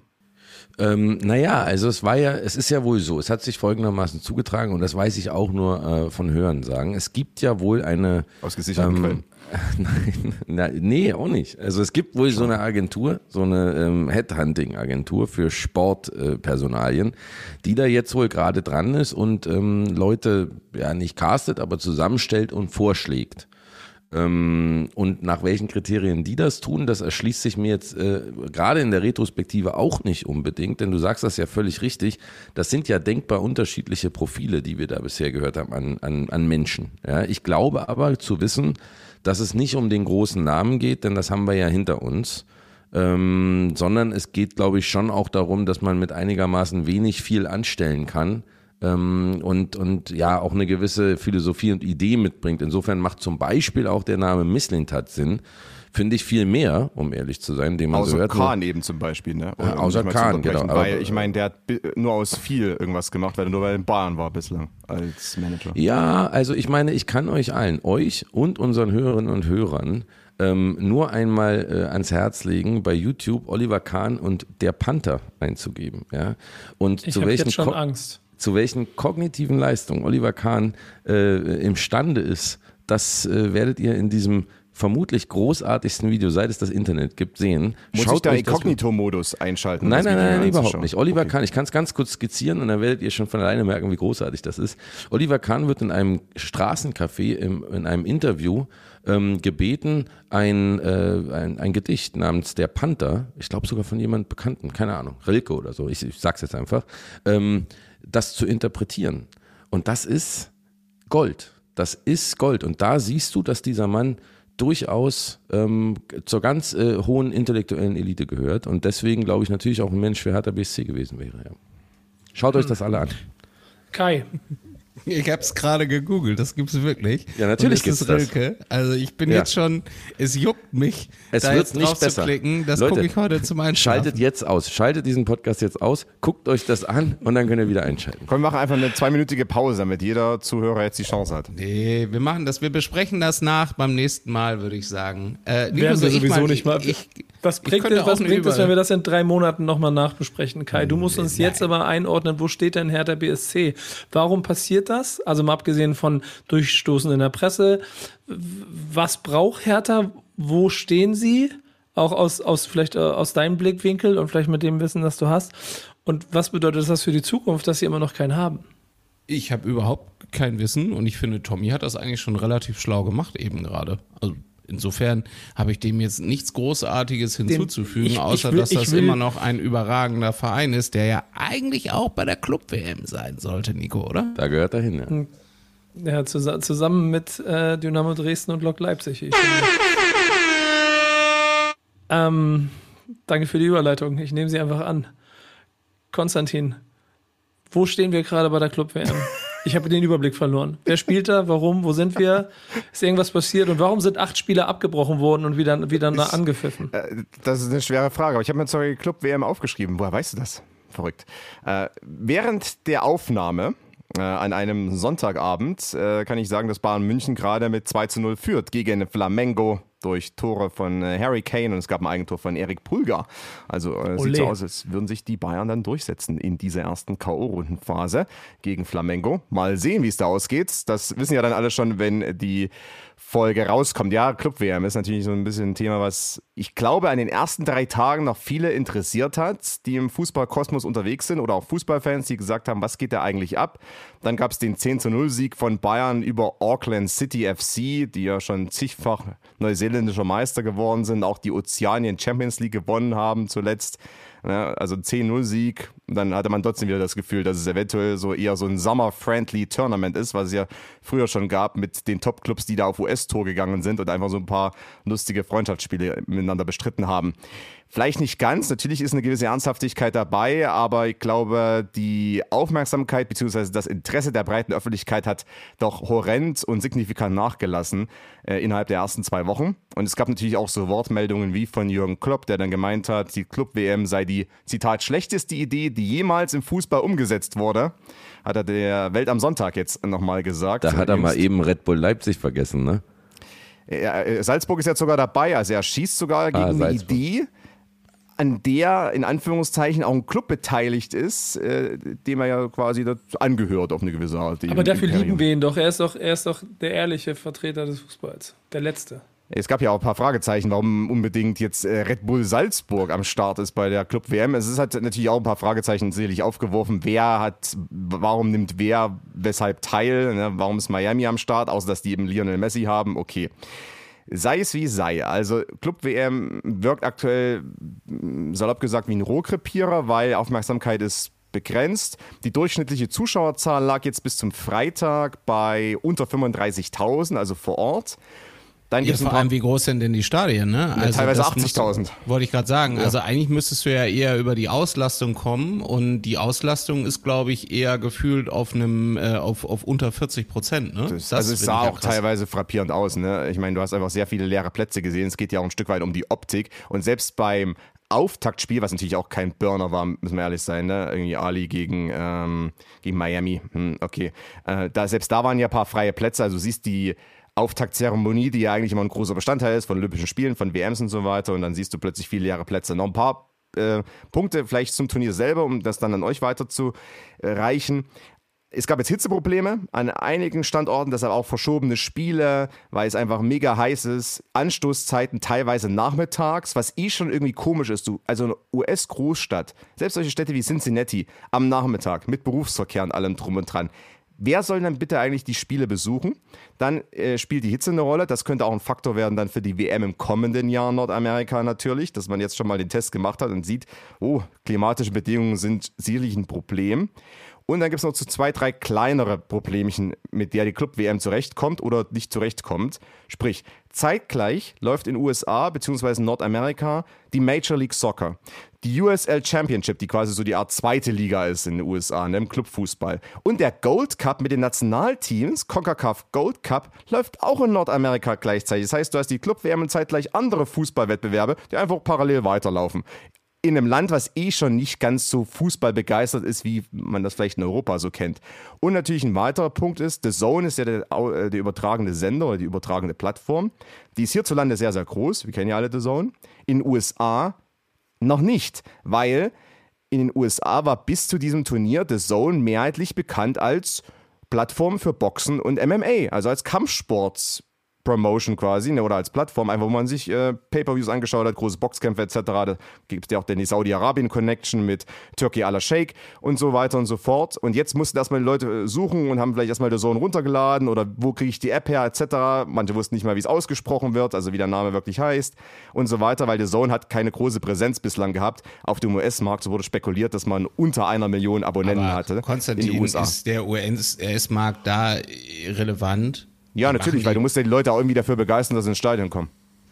Also es ist ja wohl so, es hat sich folgendermaßen zugetragen und das weiß ich auch nur von Hören sagen. Es gibt ja wohl eine aus gesicherten Quellen. Nein, nee, auch nicht. Also es gibt wohl so eine Agentur, so eine Headhunting-Agentur für Sportpersonalien, die da jetzt wohl gerade dran ist und Leute, ja nicht castet, aber zusammenstellt und vorschlägt. Und nach welchen Kriterien die das tun, das erschließt sich mir jetzt gerade in der Retrospektive auch nicht unbedingt, denn du sagst das ja völlig richtig, das sind ja denkbar unterschiedliche Profile, die wir da bisher gehört haben an Menschen. Ja, ich glaube aber zu wissen, dass es nicht um den großen Namen geht, denn das haben wir ja hinter uns, sondern es geht, glaube ich, schon auch darum, dass man mit einigermaßen wenig viel anstellen kann, und ja auch eine gewisse Philosophie und Idee mitbringt. Insofern macht zum Beispiel auch der Name Mislintat Sinn, finde ich viel mehr, um ehrlich zu sein, den man außer so hört. Außer Kahn eben zum Beispiel, ne? Außer Kahn, genau. Weil ich meine, der hat nur aus viel irgendwas gemacht, weil er nur bei den Bayern war bislang als Manager. Ja, also ich meine, ich kann euch und unseren Hörerinnen und Hörern nur einmal ans Herz legen, bei YouTube Oliver Kahn und der Panther einzugeben. Ja? Und ich habe jetzt schon Angst. Zu welchen kognitiven Leistungen Oliver Kahn imstande ist, das werdet ihr in diesem vermutlich großartigsten Video, seit es das Internet gibt, sehen. Muss ich da Inkognito-Modus einschalten? Nein, überhaupt nicht. Oliver Kahn, ich kann es ganz kurz skizzieren und dann werdet ihr schon von alleine merken, wie großartig das ist. Oliver Kahn wird in einem Straßencafé in einem Interview gebeten, ein Gedicht namens Der Panther, ich glaube sogar von jemand Bekannten, keine Ahnung, Rilke oder so, ich sag's jetzt einfach, das zu interpretieren. Und das ist Gold. Das ist Gold. Und da siehst du, dass dieser Mann durchaus zur ganz hohen intellektuellen Elite gehört und deswegen, glaube ich, natürlich auch ein Mensch für Hertha BSC gewesen wäre. Ja. Schaut euch das alle an. Kai. Ich habe es gerade gegoogelt, das gibt's wirklich. Ja, natürlich gibt's das. Rilke. Also ich bin jetzt schon, es juckt mich, es da wird jetzt nicht drauf besser. Zu klicken. Das Leute, gucke ich heute zum Einschlafen. Schaltet jetzt aus, schaltet diesen Podcast jetzt aus, guckt euch das an und dann könnt ihr wieder einschalten. Komm, wir machen einfach eine 2-minütige Pause, damit jeder Zuhörer jetzt die Chance hat. Nee, wir besprechen das beim nächsten Mal, würde ich sagen. Werden wir sowieso nicht mal. Was bringt es, wenn wir das in 3 Monaten nochmal nachbesprechen, Kai? Du musst uns jetzt aber einordnen, wo steht denn Hertha BSC? Warum passiert das? Also mal abgesehen von Durchstoßen in der Presse. Was braucht Hertha? Wo stehen sie? Auch vielleicht aus deinem Blickwinkel und vielleicht mit dem Wissen, das du hast. Und was bedeutet das für die Zukunft, dass sie immer noch keinen haben? Ich habe überhaupt kein Wissen und ich finde, Tommy hat das eigentlich schon relativ schlau gemacht eben gerade. Also insofern habe ich dem jetzt nichts Großartiges hinzuzufügen, außer dass das immer noch ein überragender Verein ist, der ja eigentlich auch bei der Club-WM sein sollte, Nico, oder? Da gehört er hin, ja. Ja, zusammen mit Dynamo Dresden und Lok Leipzig. Danke für die Überleitung. Ich nehme sie einfach an. Konstantin, wo stehen wir gerade bei der Club-WM? Ich habe den Überblick verloren. Wer spielt da? Warum? Wo sind wir? Ist irgendwas passiert? Und warum sind 8 Spieler abgebrochen worden und wieder angepfiffen? Das ist eine schwere Frage. Aber ich habe mir zur Club-WM aufgeschrieben. Woher weißt du das? Verrückt. Während der Aufnahme an einem Sonntagabend kann ich sagen, dass Bayern München gerade mit 2:0 führt gegen Flamengo durch Tore von Harry Kane und es gab ein Eigentor von Erik Pulgar. Also sieht so aus, als würden sich die Bayern dann durchsetzen in dieser ersten K.O.-Rundenphase gegen Flamengo. Mal sehen, wie es da ausgeht. Das wissen ja dann alle schon, wenn die Folge rauskommt. Ja, Club-WM ist natürlich so ein bisschen ein Thema, was ich glaube an den ersten 3 Tagen noch viele interessiert hat, die im Fußballkosmos unterwegs sind oder auch Fußballfans, die gesagt haben, was geht da eigentlich ab? Dann gab es den 10:0-Sieg von Bayern über Auckland City FC, die ja schon zigfach neuseeländischer Meister geworden sind, auch die Ozeanien Champions League gewonnen haben zuletzt. Ja, also 10:0-Sieg, dann hatte man trotzdem wieder das Gefühl, dass es eventuell so eher so ein Summer-Friendly Tournament ist, was es ja früher schon gab mit den Top-Clubs, die da auf US-Tour gegangen sind und einfach so ein paar lustige Freundschaftsspiele miteinander bestritten haben. Vielleicht nicht ganz, natürlich ist eine gewisse Ernsthaftigkeit dabei, aber ich glaube, die Aufmerksamkeit bzw. das Interesse der breiten Öffentlichkeit hat doch horrend und signifikant nachgelassen innerhalb der ersten 2 Wochen. Und es gab natürlich auch so Wortmeldungen wie von Jürgen Klopp, der dann gemeint hat, die Club-WM sei die, Zitat, schlechteste Idee, die jemals im Fußball umgesetzt wurde. Hat er der Welt am Sonntag jetzt nochmal gesagt. Da hat er mal eben Red Bull Leipzig vergessen, ne? Ja, Salzburg ist jetzt sogar dabei, also er schießt sogar gegen eine Idee, an der in Anführungszeichen auch ein Club beteiligt ist, dem er ja quasi dazu angehört auf eine gewisse Art. Aber dafür lieben wir ihn doch. Er ist doch der ehrliche Vertreter des Fußballs. Der Letzte. Es gab ja auch ein paar Fragezeichen, warum unbedingt jetzt Red Bull Salzburg am Start ist bei der Club-WM. Es hat natürlich auch ein paar Fragezeichen sicherlich aufgeworfen. Warum nimmt wer, weshalb teil? Ne? Warum ist Miami am Start? Außer, dass die eben Lionel Messi haben. Okay. Sei es wie sei. Also Club-WM wirkt aktuell, salopp gesagt, wie ein Rohrkrepierer, weil Aufmerksamkeit ist begrenzt. Die durchschnittliche Zuschauerzahl lag jetzt bis zum Freitag bei unter 35.000, also vor Ort. Dann ja, vor allem, wie groß sind denn die Stadien? Ne? Also teilweise 80.000. Wollte ich gerade sagen. Ja. Also eigentlich müsstest du ja eher über die Auslastung kommen und die Auslastung ist, glaube ich, eher gefühlt auf einem auf unter 40%. Ne? Also es sah auch teilweise frappierend aus. Ne? Ich meine, du hast einfach sehr viele leere Plätze gesehen. Es geht ja auch ein Stück weit um die Optik. Und selbst beim Auftaktspiel, was natürlich auch kein Burner war, müssen wir ehrlich sein, ne? Irgendwie Ali gegen Miami. Okay. Selbst da waren ja ein paar freie Plätze. Also du siehst die Auftaktzeremonie, die ja eigentlich immer ein großer Bestandteil ist von Olympischen Spielen, von WMs und so weiter, und dann siehst du plötzlich viele leere Plätze. Noch ein paar Punkte vielleicht zum Turnier selber, um das dann an euch weiterzureichen. Es gab jetzt Hitzeprobleme an einigen Standorten, deshalb auch verschobene Spiele, weil es einfach mega heiß ist. Anstoßzeiten teilweise nachmittags, was schon irgendwie komisch ist. Also eine US-Großstadt, selbst solche Städte wie Cincinnati, am Nachmittag mit Berufsverkehr und allem drum und dran. Wer soll dann bitte eigentlich die Spiele besuchen? Dann spielt die Hitze eine Rolle. Das könnte auch ein Faktor werden dann für die WM im kommenden Jahr in Nordamerika natürlich, dass man jetzt schon mal den Test gemacht hat und sieht, klimatische Bedingungen sind sicherlich ein Problem. Und dann gibt es noch so 2, 3 kleinere Problemchen, mit der die Club-WM zurechtkommt oder nicht zurechtkommt. Sprich, zeitgleich läuft in USA bzw. Nordamerika die Major League Soccer. Die USL Championship, die quasi so die Art zweite Liga ist in den USA, ne, im Clubfußball. Und der Gold Cup mit den Nationalteams, CONCACAF Gold Cup, läuft auch in Nordamerika gleichzeitig. Das heißt, du hast die Club-WM und zeitgleich andere Fußballwettbewerbe, die einfach parallel weiterlaufen. In einem Land, was schon nicht ganz so fußballbegeistert ist, wie man das vielleicht in Europa so kennt. Und natürlich ein weiterer Punkt ist, The Zone ist ja der übertragende Sender oder die übertragende Plattform. Die ist hierzulande sehr, sehr groß. Wir kennen ja alle The Zone. In den USA noch nicht, weil in den USA war bis zu diesem Turnier The Zone mehrheitlich bekannt als Plattform für Boxen und MMA, also als Kampfsports-Promotion quasi, oder als Plattform, einfach wo man sich Pay-Per-Views angeschaut hat, große Boxkämpfe etc. Da gibt es ja auch die Saudi-Arabien-Connection mit Turkey al-Sheikh und so weiter und so fort. Und jetzt mussten erstmal die Leute suchen und haben vielleicht erstmal The Zone runtergeladen oder wo kriege ich die App her etc. Manche wussten nicht mal, wie es ausgesprochen wird, also wie der Name wirklich heißt und so weiter, weil The Zone hat keine große Präsenz bislang gehabt auf dem US-Markt. So wurde spekuliert, dass man unter 1 Million Abonnenten hatte. Konstantin, in den USA. Ist der US-Markt da relevant? Ja, natürlich, weil du musst ja die Leute auch irgendwie dafür begeistern, dass sie ins Stadion kommen.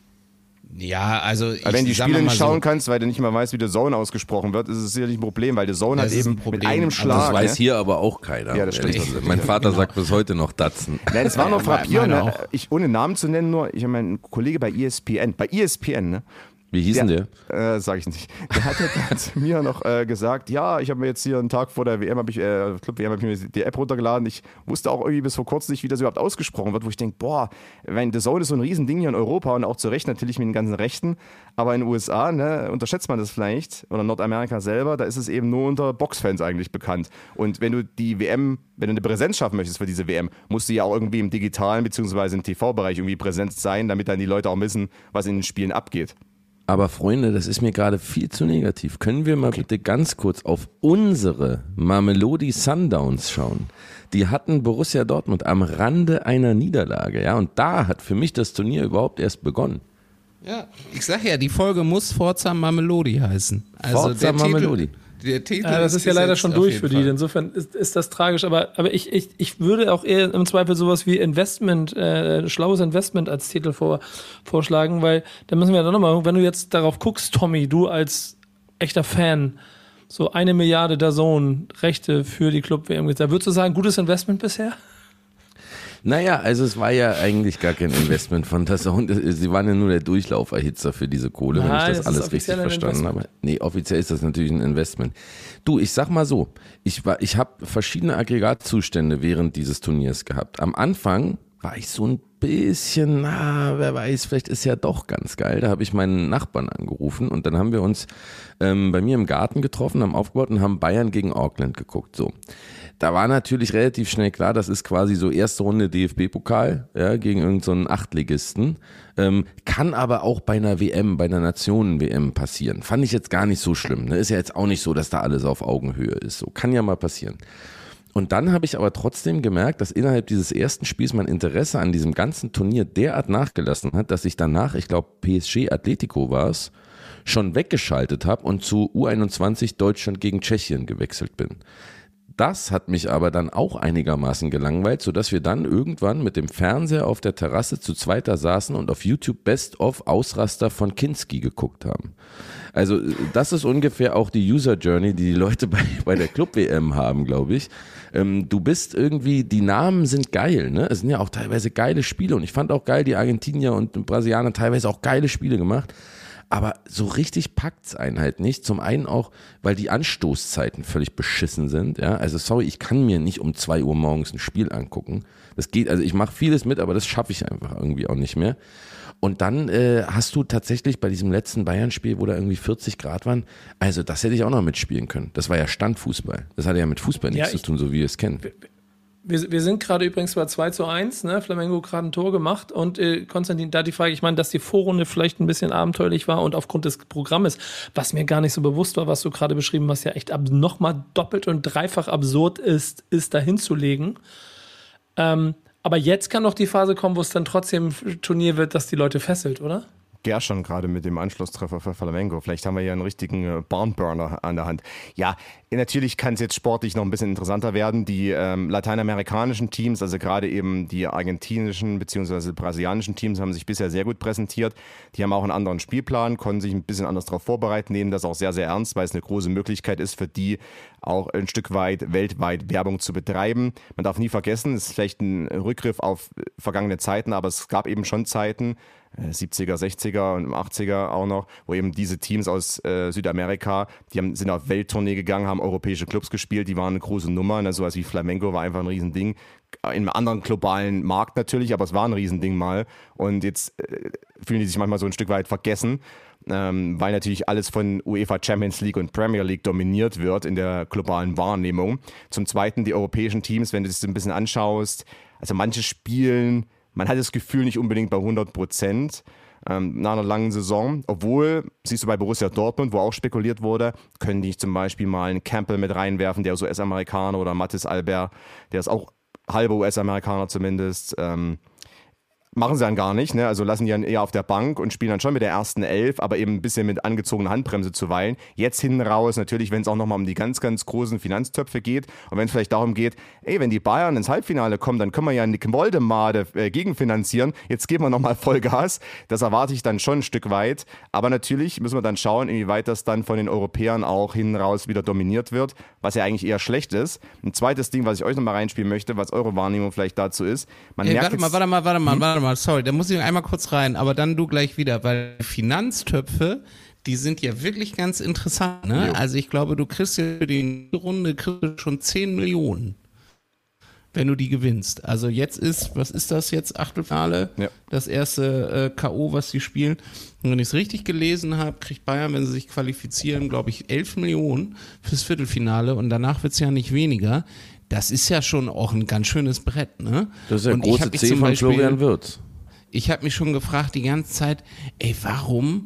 Ja, also wenn du die Spiele nicht schauen kannst, weil du nicht mal weißt, wie The Zone ausgesprochen wird, ist es sicherlich ein Problem, weil The Zone hat eben mit einem Schlag... Das weiß hier aber auch keiner. Ja, das stimmt. Mein Vater sagt bis heute noch Datsen. Nein, es war noch frappierend, ohne Namen zu nennen, nur, ich habe meinen Kollege bei ESPN, ne? Wie hieß denn der? Sag ich nicht. Der hat zu mir noch gesagt, ja, ich habe mir jetzt hier einen Tag vor der WM, Club-WM, habe ich mir die App runtergeladen. Ich wusste auch irgendwie bis vor kurzem nicht, wie das überhaupt ausgesprochen wird, wo ich denke, The Zone ist so ein Riesending hier in Europa und auch zu Recht natürlich mit den ganzen Rechten, aber in den USA, ne, unterschätzt man das vielleicht, oder Nordamerika selber, da ist es eben nur unter Boxfans eigentlich bekannt. Und wenn du wenn du eine Präsenz schaffen möchtest für diese WM, musst du ja auch irgendwie im digitalen bzw. im TV-Bereich irgendwie präsent sein, damit dann die Leute auch wissen, was in den Spielen abgeht. Aber Freunde, das ist mir gerade viel zu negativ. Können wir mal bitte ganz kurz auf unsere Mamelodi Sundowns schauen? Die hatten Borussia Dortmund am Rande einer Niederlage, ja, und da hat für mich das Turnier überhaupt erst begonnen. Ja, ich sag ja, die Folge muss Forza Mamelodi heißen. Also Forza Mamelodi. Der Titel das ist ja leider schon durch für die. Insofern ist das tragisch. Aber ich würde auch eher im Zweifel sowas wie Investment, schlaues Investment als Titel vorschlagen, weil da müssen wir ja nochmal, wenn du jetzt darauf guckst, Tommy, du als echter Fan, so 1 Milliarde DAZN Rechte für die Club-WM, da würdest du sagen, gutes Investment bisher? Naja, also es war ja eigentlich gar kein Investment von DAZN. Sie waren ja nur der Durchlauferhitzer für diese Kohle, wenn ich das alles richtig verstanden habe. Nee, offiziell ist das natürlich ein Investment. Du, ich sag mal so, ich habe verschiedene Aggregatzustände während dieses Turniers gehabt. Am Anfang war ich so ein bisschen, wer weiß, vielleicht ist ja doch ganz geil. Da habe ich meinen Nachbarn angerufen und dann haben wir uns bei mir im Garten getroffen, haben aufgebaut und haben Bayern gegen Auckland geguckt. So. da war natürlich relativ schnell klar, das ist quasi so erste Runde DFB-Pokal, ja, gegen irgendeinen so Achtligisten. Kann aber auch bei einer WM, bei einer Nationen-WM passieren. Fand ich jetzt gar nicht so schlimm. Ne? Ist ja jetzt auch nicht so, dass da alles auf Augenhöhe ist. So kann ja mal passieren. Und dann habe ich aber trotzdem gemerkt, dass innerhalb dieses ersten Spiels mein Interesse an diesem ganzen Turnier derart nachgelassen hat, dass ich danach, ich glaube PSG Atletico war es, schon weggeschaltet habe und zu U21 Deutschland gegen Tschechien gewechselt bin. Das hat mich aber dann auch einigermaßen gelangweilt, sodass wir dann irgendwann mit dem Fernseher auf der Terrasse zu zweit da saßen und auf YouTube Best-of-Ausraster von Kinski geguckt haben. Also das ist ungefähr auch die User-Journey, die Leute bei der Club-WM haben, glaube ich. Du bist irgendwie, die Namen sind geil, ne? Es sind ja auch teilweise geile Spiele und ich fand auch geil, die Argentinier und Brasilianer teilweise auch geile Spiele gemacht. Aber so richtig packt's einen halt nicht. Zum einen auch, weil die Anstoßzeiten völlig beschissen sind. Ja, also sorry, ich kann mir nicht um 2 Uhr morgens ein Spiel angucken. Das geht, also ich mache vieles mit, aber das schaffe ich einfach irgendwie auch nicht mehr. Und dann hast du tatsächlich bei diesem letzten Bayern-Spiel, wo da irgendwie 40 Grad waren, also das hätte ich auch noch mitspielen können. Das war ja Standfußball. Das hatte ja mit Fußball nichts zu tun, so wie wir es kennen. Wir sind gerade übrigens bei 2:1, ne? Flamengo gerade ein Tor gemacht und Konstantin, da die Frage, ich meine, dass die Vorrunde vielleicht ein bisschen abenteuerlich war und aufgrund des Programmes, was mir gar nicht so bewusst war, was du gerade beschrieben hast, ja echt nochmal doppelt und dreifach absurd ist da hinzulegen. Aber jetzt kann doch die Phase kommen, wo es dann trotzdem ein Turnier wird, das die Leute fesselt, oder? Gershon gerade mit dem Anschlusstreffer für Flamengo. Vielleicht haben wir ja einen richtigen Barnburner an der Hand. Ja, natürlich kann es jetzt sportlich noch ein bisschen interessanter werden. Die lateinamerikanischen Teams, also gerade eben die argentinischen bzw. brasilianischen Teams, haben sich bisher sehr gut präsentiert. Die haben auch einen anderen Spielplan, konnten sich ein bisschen anders darauf vorbereiten, nehmen das auch sehr, sehr ernst, weil es eine große Möglichkeit ist für die, auch ein Stück weit weltweit Werbung zu betreiben. Man darf nie vergessen, es ist vielleicht ein Rückgriff auf vergangene Zeiten, aber es gab eben schon Zeiten, 70er, 60er und 80er auch noch, wo eben diese Teams aus Südamerika, sind auf Welttournee gegangen, haben europäische Clubs gespielt, die waren eine große Nummer, ne? Sowas wie Flamengo war einfach ein Riesending. In einem anderen globalen Markt natürlich, aber es war ein Riesending mal. Und jetzt fühlen die sich manchmal so ein Stück weit vergessen, weil natürlich alles von UEFA Champions League und Premier League dominiert wird in der globalen Wahrnehmung. Zum Zweiten die europäischen Teams, wenn du das ein bisschen anschaust, also manche spielen, man hat das Gefühl nicht unbedingt bei 100%. Nach einer langen Saison, obwohl, siehst du bei Borussia Dortmund, wo auch spekuliert wurde, können die zum Beispiel mal einen Campbell mit reinwerfen, der ist US-Amerikaner, oder Mathis Albert, der ist auch halber US-Amerikaner zumindest. Machen sie dann gar nicht, ne? Also lassen die dann eher auf der Bank und spielen dann schon mit der ersten 11, aber eben ein bisschen mit angezogener Handbremse zuweilen. Jetzt hinten raus natürlich, wenn es auch nochmal um die ganz, ganz großen Finanztöpfe geht und wenn es vielleicht darum geht, wenn die Bayern ins Halbfinale kommen, dann können wir ja Nick Woldemade gegenfinanzieren. Jetzt geben wir nochmal Vollgas. Das erwarte ich dann schon ein Stück weit. Aber natürlich müssen wir dann schauen, inwieweit das dann von den Europäern auch hinten raus wieder dominiert wird, was ja eigentlich eher schlecht ist. Ein zweites Ding, was ich euch nochmal reinspielen möchte, was eure Wahrnehmung vielleicht dazu ist. Warte mal, sorry, da muss ich einmal kurz rein, aber dann du gleich wieder, weil Finanztöpfe, die sind ja wirklich ganz interessant, ne? Jo. Also ich glaube, du kriegst ja für die Runde schon 10 Millionen, wenn du die gewinnst. Also jetzt ist, was ist das jetzt, Achtelfinale, ja. Das erste K.O., was sie spielen. Und wenn ich es richtig gelesen habe, kriegt Bayern, wenn sie sich qualifizieren, glaube ich, 11 Millionen fürs Viertelfinale und danach wird es ja nicht weniger. Das ist ja schon auch ein ganz schönes Brett, ne? Das ist der große C von Florian Wirtz. Ich habe mich schon gefragt die ganze Zeit, warum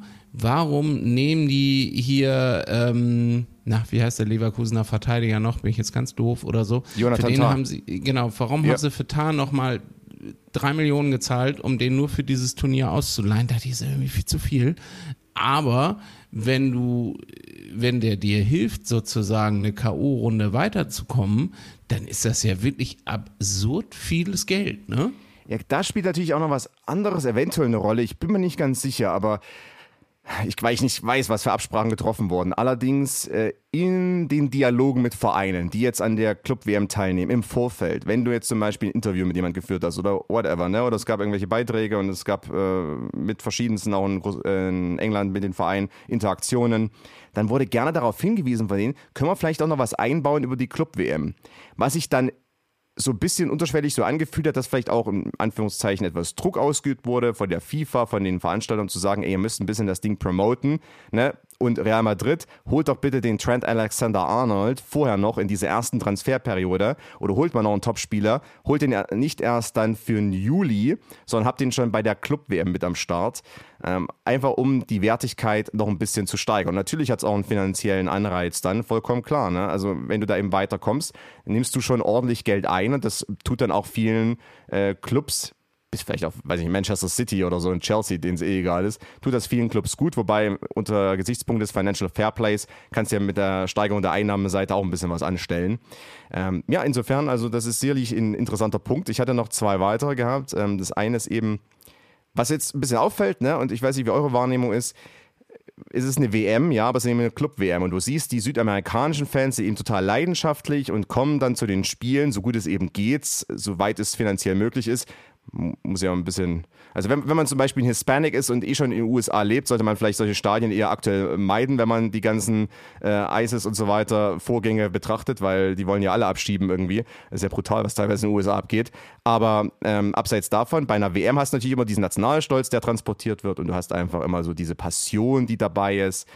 nehmen die hier, wie heißt der Leverkusener Verteidiger noch, bin ich jetzt ganz doof oder so? Jonathan Tah. Haben sie, genau, warum haben sie für Tah nochmal 3 Millionen gezahlt, um den nur für dieses Turnier auszuleihen? Da ist irgendwie viel zu viel. Aber wenn der dir hilft, sozusagen eine K.O.-Runde weiterzukommen, dann ist das ja wirklich absurd vieles Geld, ne? Ja, da spielt natürlich auch noch was anderes eventuell eine Rolle. Ich bin mir nicht ganz sicher, aber weil ich nicht weiß, was für Absprachen getroffen wurden. Allerdings in den Dialogen mit Vereinen, die jetzt an der Club-WM teilnehmen, im Vorfeld, wenn du jetzt zum Beispiel ein Interview mit jemandem geführt hast oder whatever, ne? Oder es gab irgendwelche Beiträge und es gab mit verschiedensten auch in England mit den Vereinen Interaktionen, dann wurde gerne darauf hingewiesen von denen, können wir vielleicht auch noch was einbauen über die Club-WM. Was ich dann so ein bisschen unterschwellig so angefühlt hat, dass vielleicht auch in Anführungszeichen etwas Druck ausgeübt wurde von der FIFA, von den Veranstaltern zu sagen, ihr müsst ein bisschen das Ding promoten. Ne? und Real Madrid, holt doch bitte den Trent Alexander-Arnold vorher noch in dieser ersten Transferperiode oder holt mal noch einen Topspieler, holt den nicht erst dann für den Juli, sondern habt den schon bei der Club-WM mit am Start. Einfach um die Wertigkeit noch ein bisschen zu steigern. Und natürlich hat es auch einen finanziellen Anreiz dann, vollkommen klar. Ne? Also wenn du da eben weiterkommst, nimmst du schon ordentlich Geld ein und das tut dann auch vielen Clubs, bis vielleicht auch, weiß ich nicht, Manchester City oder so in Chelsea, denen es egal ist, tut das vielen Clubs gut, wobei unter Gesichtspunkt des Financial Fairplays kannst du ja mit der Steigerung der Einnahmeseite auch ein bisschen was anstellen. Ja, insofern, also das ist sicherlich ein interessanter Punkt. Ich hatte noch 2 weitere gehabt. Das eine ist eben, was jetzt ein bisschen auffällt, ne, und ich weiß nicht, wie eure Wahrnehmung ist es eine WM, ja, aber es ist eben eine Club-WM und du siehst die südamerikanischen Fans, die eben total leidenschaftlich und kommen dann zu den Spielen, so gut es eben geht, soweit es finanziell möglich ist, muss ja ein bisschen, also wenn man zum Beispiel ein Hispanic ist und schon in den USA lebt, sollte man vielleicht solche Stadien eher aktuell meiden, wenn man die ganzen ISIS und so weiter Vorgänge betrachtet, weil die wollen ja alle abschieben irgendwie. Das ist ja brutal, was teilweise in den USA abgeht. Aber abseits davon, bei einer WM hast du natürlich immer diesen Nationalstolz, der transportiert wird und du hast einfach immer so diese Passion, die dabei ist.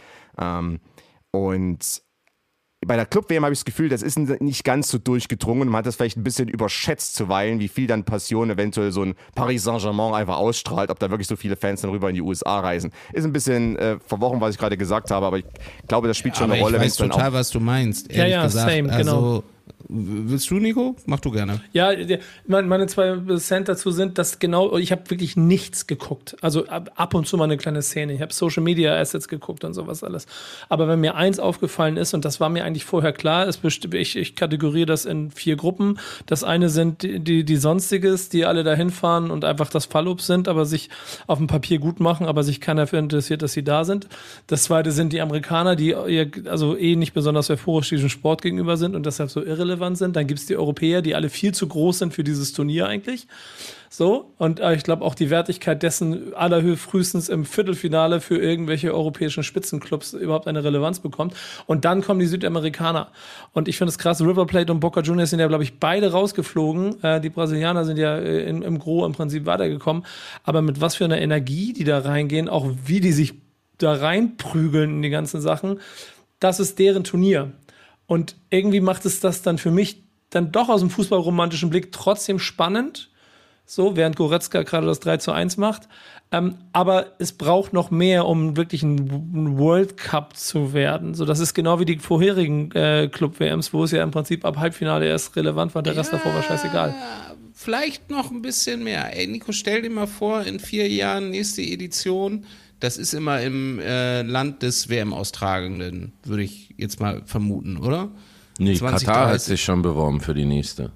Und bei der Club-WM habe ich das Gefühl, das ist nicht ganz so durchgedrungen. Man hat das vielleicht ein bisschen überschätzt zuweilen, wie viel dann Passion eventuell so ein Paris Saint-Germain einfach ausstrahlt, ob da wirklich so viele Fans dann rüber in die USA reisen. Ist ein bisschen verworren, was ich gerade gesagt habe, aber ich glaube, das spielt schon eine Rolle. Ich weiß total, was du meinst, ehrlich gesagt. Same, also, genau. Willst du, Nico? Mach du gerne. Ja, meine 2 Cent dazu sind, dass genau, ich habe wirklich nichts geguckt. Also ab und zu mal eine kleine Szene. Ich habe Social Media Assets geguckt und sowas alles. Aber wenn mir eins aufgefallen ist, und das war mir eigentlich vorher klar, ich kategoriere das in 4 Gruppen. Das eine sind die Sonstiges, die alle dahin fahren und einfach das Fallobst sind, aber sich auf dem Papier gut machen, aber sich keiner dafür interessiert, dass sie da sind. Das zweite sind die Amerikaner, die also nicht besonders euphorisch diesem Sport gegenüber sind und deshalb so irrelevant sind. Dann gibt es die Europäer, die alle viel zu groß sind für dieses Turnier eigentlich. So, und ich glaube auch die Wertigkeit dessen frühestens im Viertelfinale für irgendwelche europäischen Spitzenclubs überhaupt eine Relevanz bekommt. Und dann kommen die Südamerikaner. Und ich finde es krass, River Plate und Boca Juniors sind ja, glaube ich, beide rausgeflogen. Die Brasilianer sind ja im Gros im Prinzip weitergekommen. Aber mit was für einer Energie die da reingehen, auch wie die sich da reinprügeln in die ganzen Sachen, das ist deren Turnier. Und irgendwie macht es das dann für mich dann doch aus dem fußballromantischen Blick trotzdem spannend, so, während Goretzka gerade das 3:1 macht. Aber es braucht noch mehr, um wirklich ein World Cup zu werden. So, das ist genau wie die vorherigen Club-WMs, wo es ja im Prinzip ab Halbfinale erst relevant war, der Rest davor war scheißegal. Vielleicht noch ein bisschen mehr. Ey, Nico, stell dir mal vor, in 4 Jahren nächste Edition. Das ist immer im Land des WM-Austragenden, würde ich jetzt mal vermuten, oder? Nee, 2030. Katar hat sich schon beworben für die nächste.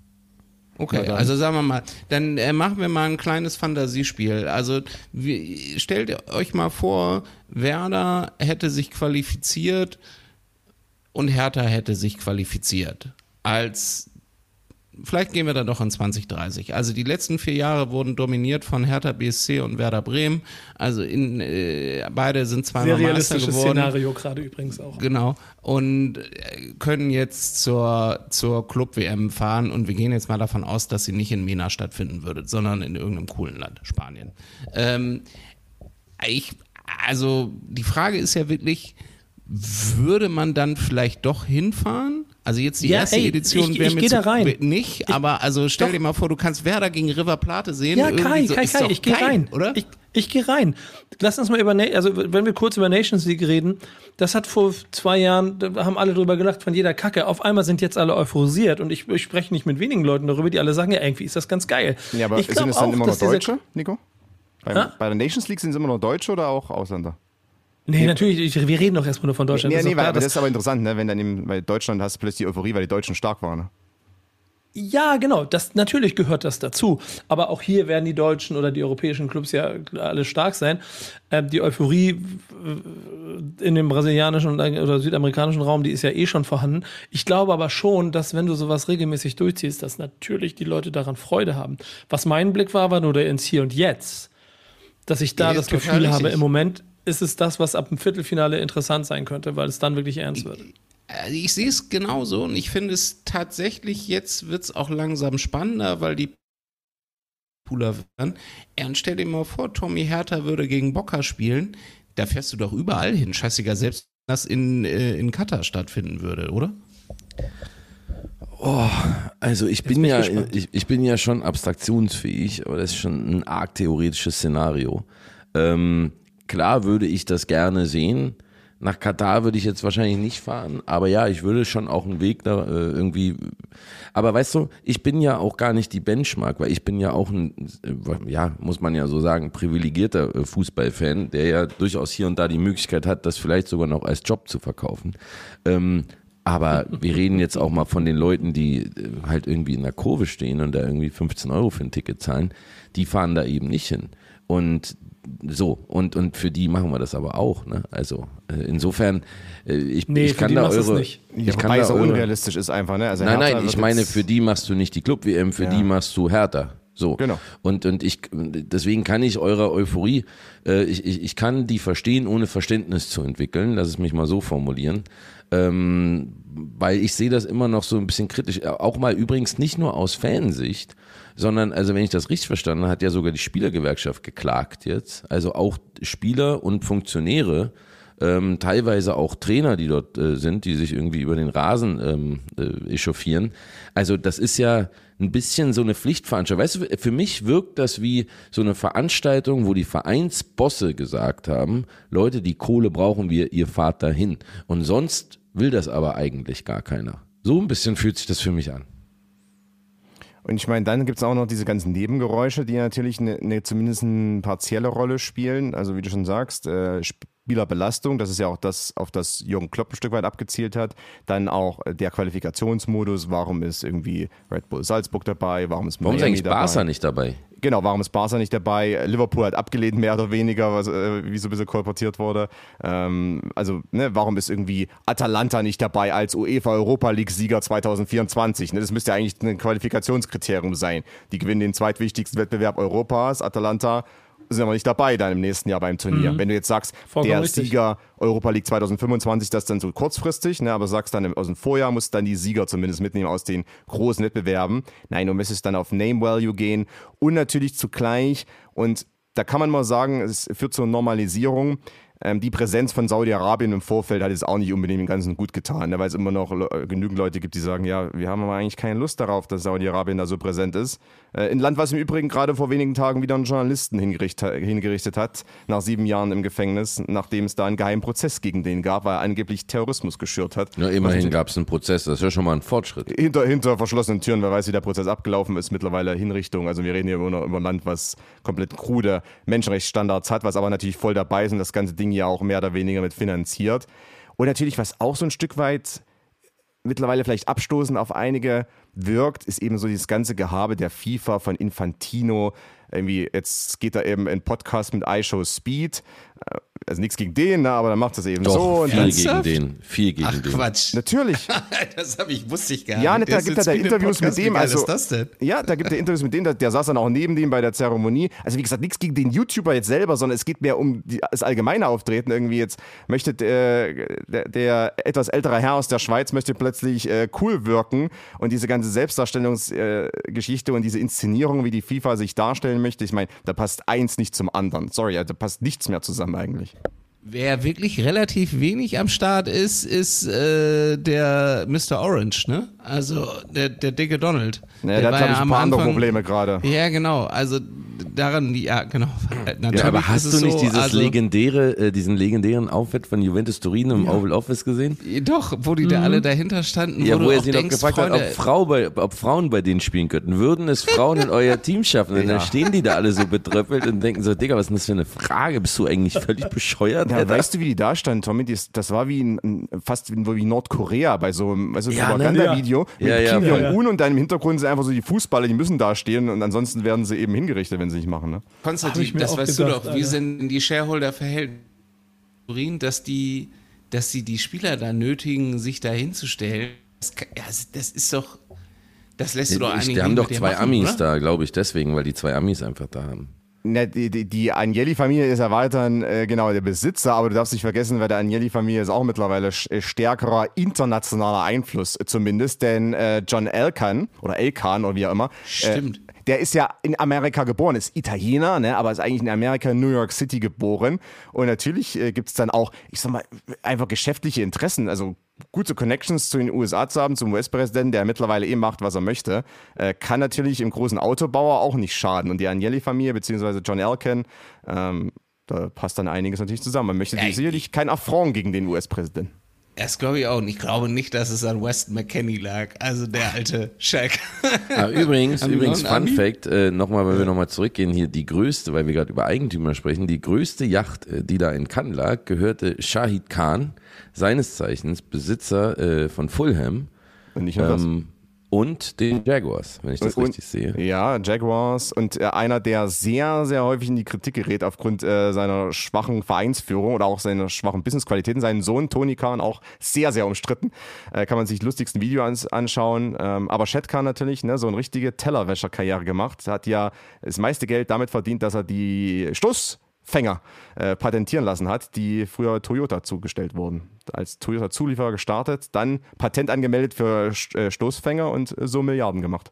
Okay, also sagen wir mal, dann machen wir mal ein kleines Fantasiespiel. Also stellt euch mal vor, Werder hätte sich qualifiziert und Hertha hätte sich qualifiziert. Vielleicht gehen wir dann doch an 2030. Also die letzten 4 Jahre wurden dominiert von Hertha BSC und Werder Bremen. Also beide sind zweimal Meister geworden. Sehr realistisches Szenario gerade übrigens auch. Genau. Und können jetzt zur Club-WM fahren. Und wir gehen jetzt mal davon aus, dass sie nicht in Mena stattfinden würde, sondern in irgendeinem coolen Land, Spanien. Also die Frage ist ja wirklich, würde man dann vielleicht doch hinfahren? Also jetzt die erste Edition wäre mir da rein. Nicht, aber also stell dir mal vor, du kannst Werder gegen River Plate sehen. Ja, Kai, ich gehe rein. Oder? Ich gehe rein. Lass uns mal wenn wir kurz über Nations League reden, das hat vor 2 Jahren, da haben alle drüber gelacht von jeder Kacke. Auf einmal sind jetzt alle euphorisiert und ich spreche nicht mit wenigen Leuten darüber, die alle sagen, ja, irgendwie ist das ganz geil. Ja, aber sind es dann immer noch Deutsche, Nico? Bei der Nations League sind es immer noch Deutsche oder auch Ausländer? Nee, natürlich, wir reden doch erstmal nur von Deutschland. Das ist aber interessant, ne? Wenn dann eben bei Deutschland hast du plötzlich die Euphorie, weil die Deutschen stark waren. Ne? Ja, genau, natürlich gehört das dazu. Aber auch hier werden die deutschen oder die europäischen Clubs ja alle stark sein. Die Euphorie in dem brasilianischen oder südamerikanischen Raum, die ist ja eh schon vorhanden. Ich glaube aber schon, dass wenn du sowas regelmäßig durchziehst, dass natürlich die Leute daran Freude haben. Was mein Blick war nur der ins Hier und Jetzt. Dass ich da das Gefühl habe, im Moment ist es das, was ab dem Viertelfinale interessant sein könnte, weil es dann wirklich ernst wird. Ich sehe es genauso und ich finde es tatsächlich, jetzt wird es auch langsam spannender, weil die cooler werden. Und stell dir mal vor, Tommy Hertha würde gegen Boca spielen. da fährst du doch überall hin. Scheißegal, selbst wenn das in Katar stattfinden würde, oder? Oh, also ich bin ja schon abstraktionsfähig, aber das ist schon ein arg theoretisches Szenario. Klar würde ich das gerne sehen. Nach Katar würde ich jetzt wahrscheinlich nicht fahren, aber ja, ich würde schon auch einen Weg da irgendwie. Aber weißt du, ich bin ja auch gar nicht die Benchmark, weil ich bin ja auch muss man ja so sagen, privilegierter Fußballfan, der ja durchaus hier und da die Möglichkeit hat, das vielleicht sogar noch als Job zu verkaufen. Aber wir reden jetzt auch mal von den Leuten, die halt irgendwie in der Kurve stehen und da irgendwie 15 € für ein Ticket zahlen. Die fahren da eben nicht hin. Und so, und für die machen wir das aber auch, ne? Also insofern, ich kann da eure. Wobei es so unrealistisch ist einfach, ne? Also nein, ich meine, für die machst du nicht die Club-WM, für die machst du Hertha. So. Genau. Und deswegen kann ich eure Euphorie, ich kann die verstehen, ohne Verständnis zu entwickeln, lass es mich mal so formulieren. Weil ich sehe das immer noch so ein bisschen kritisch, auch mal übrigens nicht nur aus Fansicht, sondern, also wenn ich das richtig verstanden habe, hat ja sogar die Spielergewerkschaft geklagt jetzt, also auch Spieler und Funktionäre, teilweise auch Trainer, die dort sind, die sich irgendwie über den Rasen echauffieren. Also das ist ja ein bisschen so eine Pflichtveranstaltung. Weißt du, für mich wirkt das wie so eine Veranstaltung, wo die Vereinsbosse gesagt haben, Leute, die Kohle brauchen wir, ihr fahrt dahin. Und sonst will das aber eigentlich gar keiner. So ein bisschen fühlt sich das für mich an. Und ich meine, dann gibt es auch noch diese ganzen Nebengeräusche, die natürlich eine zumindest eine partielle Rolle spielen. Also wie du schon sagst, Spielerbelastung, das ist ja auch das, auf das Jürgen Klopp ein Stück weit abgezielt hat. Dann auch der Qualifikationsmodus, warum ist irgendwie Red Bull Salzburg dabei, warum ist Miami eigentlich dabei? Barca nicht dabei? Genau, warum ist Barca nicht dabei? Liverpool hat abgelehnt, mehr oder weniger, wie so ein bisschen kolportiert wurde. Warum ist irgendwie Atalanta nicht dabei als UEFA Europa League Sieger 2024? Das müsste ja eigentlich ein Qualifikationskriterium sein. Die gewinnen den zweitwichtigsten Wettbewerb Europas, Atalanta, sind aber nicht dabei dann im nächsten Jahr beim Turnier. Wenn du jetzt sagst, der Sieger Europa League 2025, das ist dann so kurzfristig, ne, aber sagst dann aus dem Vorjahr, musst dann die Sieger zumindest mitnehmen aus den großen Wettbewerben. Nein, du müsstest dann auf Name Value gehen und natürlich zugleich, und da kann man mal sagen, es führt zur Normalisierung. Die Präsenz von Saudi-Arabien im Vorfeld hat jetzt auch nicht unbedingt dem Ganzen gut getan, ne, weil es immer noch genügend Leute gibt, die sagen, ja, wir haben aber eigentlich keine Lust darauf, dass Saudi-Arabien da so präsent ist. Ein Land, was im Übrigen gerade vor wenigen Tagen wieder einen Journalisten hingerichtet hat, nach 7 Jahren im Gefängnis, nachdem es da einen geheimen Prozess gegen den gab, weil er angeblich Terrorismus geschürt hat. Ja, immerhin gab es einen Prozess, das ist ja schon mal ein Fortschritt. Hinter verschlossenen Türen, wer weiß, wie der Prozess abgelaufen ist, mittlerweile Hinrichtung. Also wir reden hier über ein Land, was komplett krude Menschenrechtsstandards hat, was aber natürlich voll dabei ist und das ganze Ding ja auch mehr oder weniger mit finanziert. Und natürlich, was auch so ein Stück weit mittlerweile vielleicht abstoßend auf einige wirkt, ist eben so dieses ganze Gehabe der FIFA von Infantino. Irgendwie, jetzt geht er eben in Podcast mit iShow Speed. Also nichts gegen den, ne, aber dann macht das eben doch, so. Und viel gegen den. Viel gegen den. Quatsch. Natürlich. Wusste ich gar nicht. Ja, da gibt er da Interviews mit dem. Wie geil ist das denn? Ja, da gibt er Interviews mit dem, der saß dann auch neben dem bei der Zeremonie. Also wie gesagt, nichts gegen den YouTuber jetzt selber, sondern es geht mehr um das allgemeine Auftreten. Irgendwie jetzt möchte der etwas ältere Herr aus der Schweiz möchte plötzlich cool wirken und diese ganze Selbstdarstellungsgeschichte und diese Inszenierung, wie die FIFA sich darstellen möchte, ich meine, da passt eins nicht zum anderen. Sorry, da passt nichts mehr zusammen eigentlich. Wer wirklich relativ wenig am Start ist der Mr. Orange, ne? Also der dicke Donald. Ja, der hat, glaube ich, ein paar andere Probleme gerade. Ja, genau. Also daran, ja, genau. Ja, aber hast du nicht diesen legendären Auftritt von Juventus Turin im Oval Office gesehen? Doch, wo die da alle dahinter standen. Ja, wo er sie noch gefragt hat, ob Frauen bei denen spielen könnten. Würden es Frauen in euer Team schaffen? Und dann stehen die da alle so betröppelt und denken so, Digga, was ist denn das für eine Frage? Bist du eigentlich völlig bescheuert? Ja, weißt du, wie die da standen, Tommy? Das war fast wie Nordkorea bei so einem Propaganda-Video mit Kim Jong-un und dann im Hintergrund sind einfach so die Fußballer, die müssen da stehen und ansonsten werden sie eben hingerichtet, wenn sie nicht machen. Ne? Konstantin, das weißt du doch. Wie sind die Shareholder-Verhältnisse, dass sie die Spieler da nötigen, sich da hinzustellen? Das ist doch, das lässt du doch eigentlich. Die haben doch 2 Amis da, glaube ich, deswegen, weil die 2 Amis einfach da haben. Ne, die Agnelli-Familie ist ja weiterhin der Besitzer, aber du darfst nicht vergessen, bei der Agnelli-Familie ist auch mittlerweile stärkerer internationaler Einfluss zumindest, denn John Elkann oder wie auch immer, der ist ja in Amerika geboren, ist Italiener, ne, aber ist eigentlich in Amerika, in New York City geboren. Und natürlich gibt es dann auch, ich sag mal, einfach geschäftliche Interessen, also gute Connections zu den USA zu haben, zum US-Präsidenten, der mittlerweile macht, was er möchte, kann natürlich im großen Autobauer auch nicht schaden. Und die Agnelli-Familie, beziehungsweise John Elkann, da passt dann einiges natürlich zusammen. Man möchte sicherlich keinen Affront gegen den US-Präsidenten. Das glaube ich auch. Und ich glaube nicht, dass es an Weston McKennie lag. Also der alte Shaq. Übrigens, Fun Fact, nochmal, wenn wir nochmal zurückgehen, hier die größte, weil wir gerade über Eigentümer sprechen, die größte Yacht, die da in Cannes lag, gehörte Shahid Khan, seines Zeichens Besitzer von Fulham. Und nicht nur das. Und den Jaguars, wenn ich das richtig sehe. Ja, Jaguars und einer, der sehr, sehr häufig in die Kritik gerät aufgrund seiner schwachen Vereinsführung oder auch seiner schwachen Businessqualitäten. Sein Sohn Tony Khan auch sehr, sehr umstritten. Kann man sich lustigsten Video anschauen. Aber Shad Khan natürlich, ne, so eine richtige Tellerwäscher-Karriere gemacht. Hat ja das meiste Geld damit verdient, dass er die Stoßfänger patentieren lassen hat, die früher Toyota zugestellt wurden. Als Toyota-Zulieferer gestartet, dann Patent angemeldet für Stoßfänger und so Milliarden gemacht.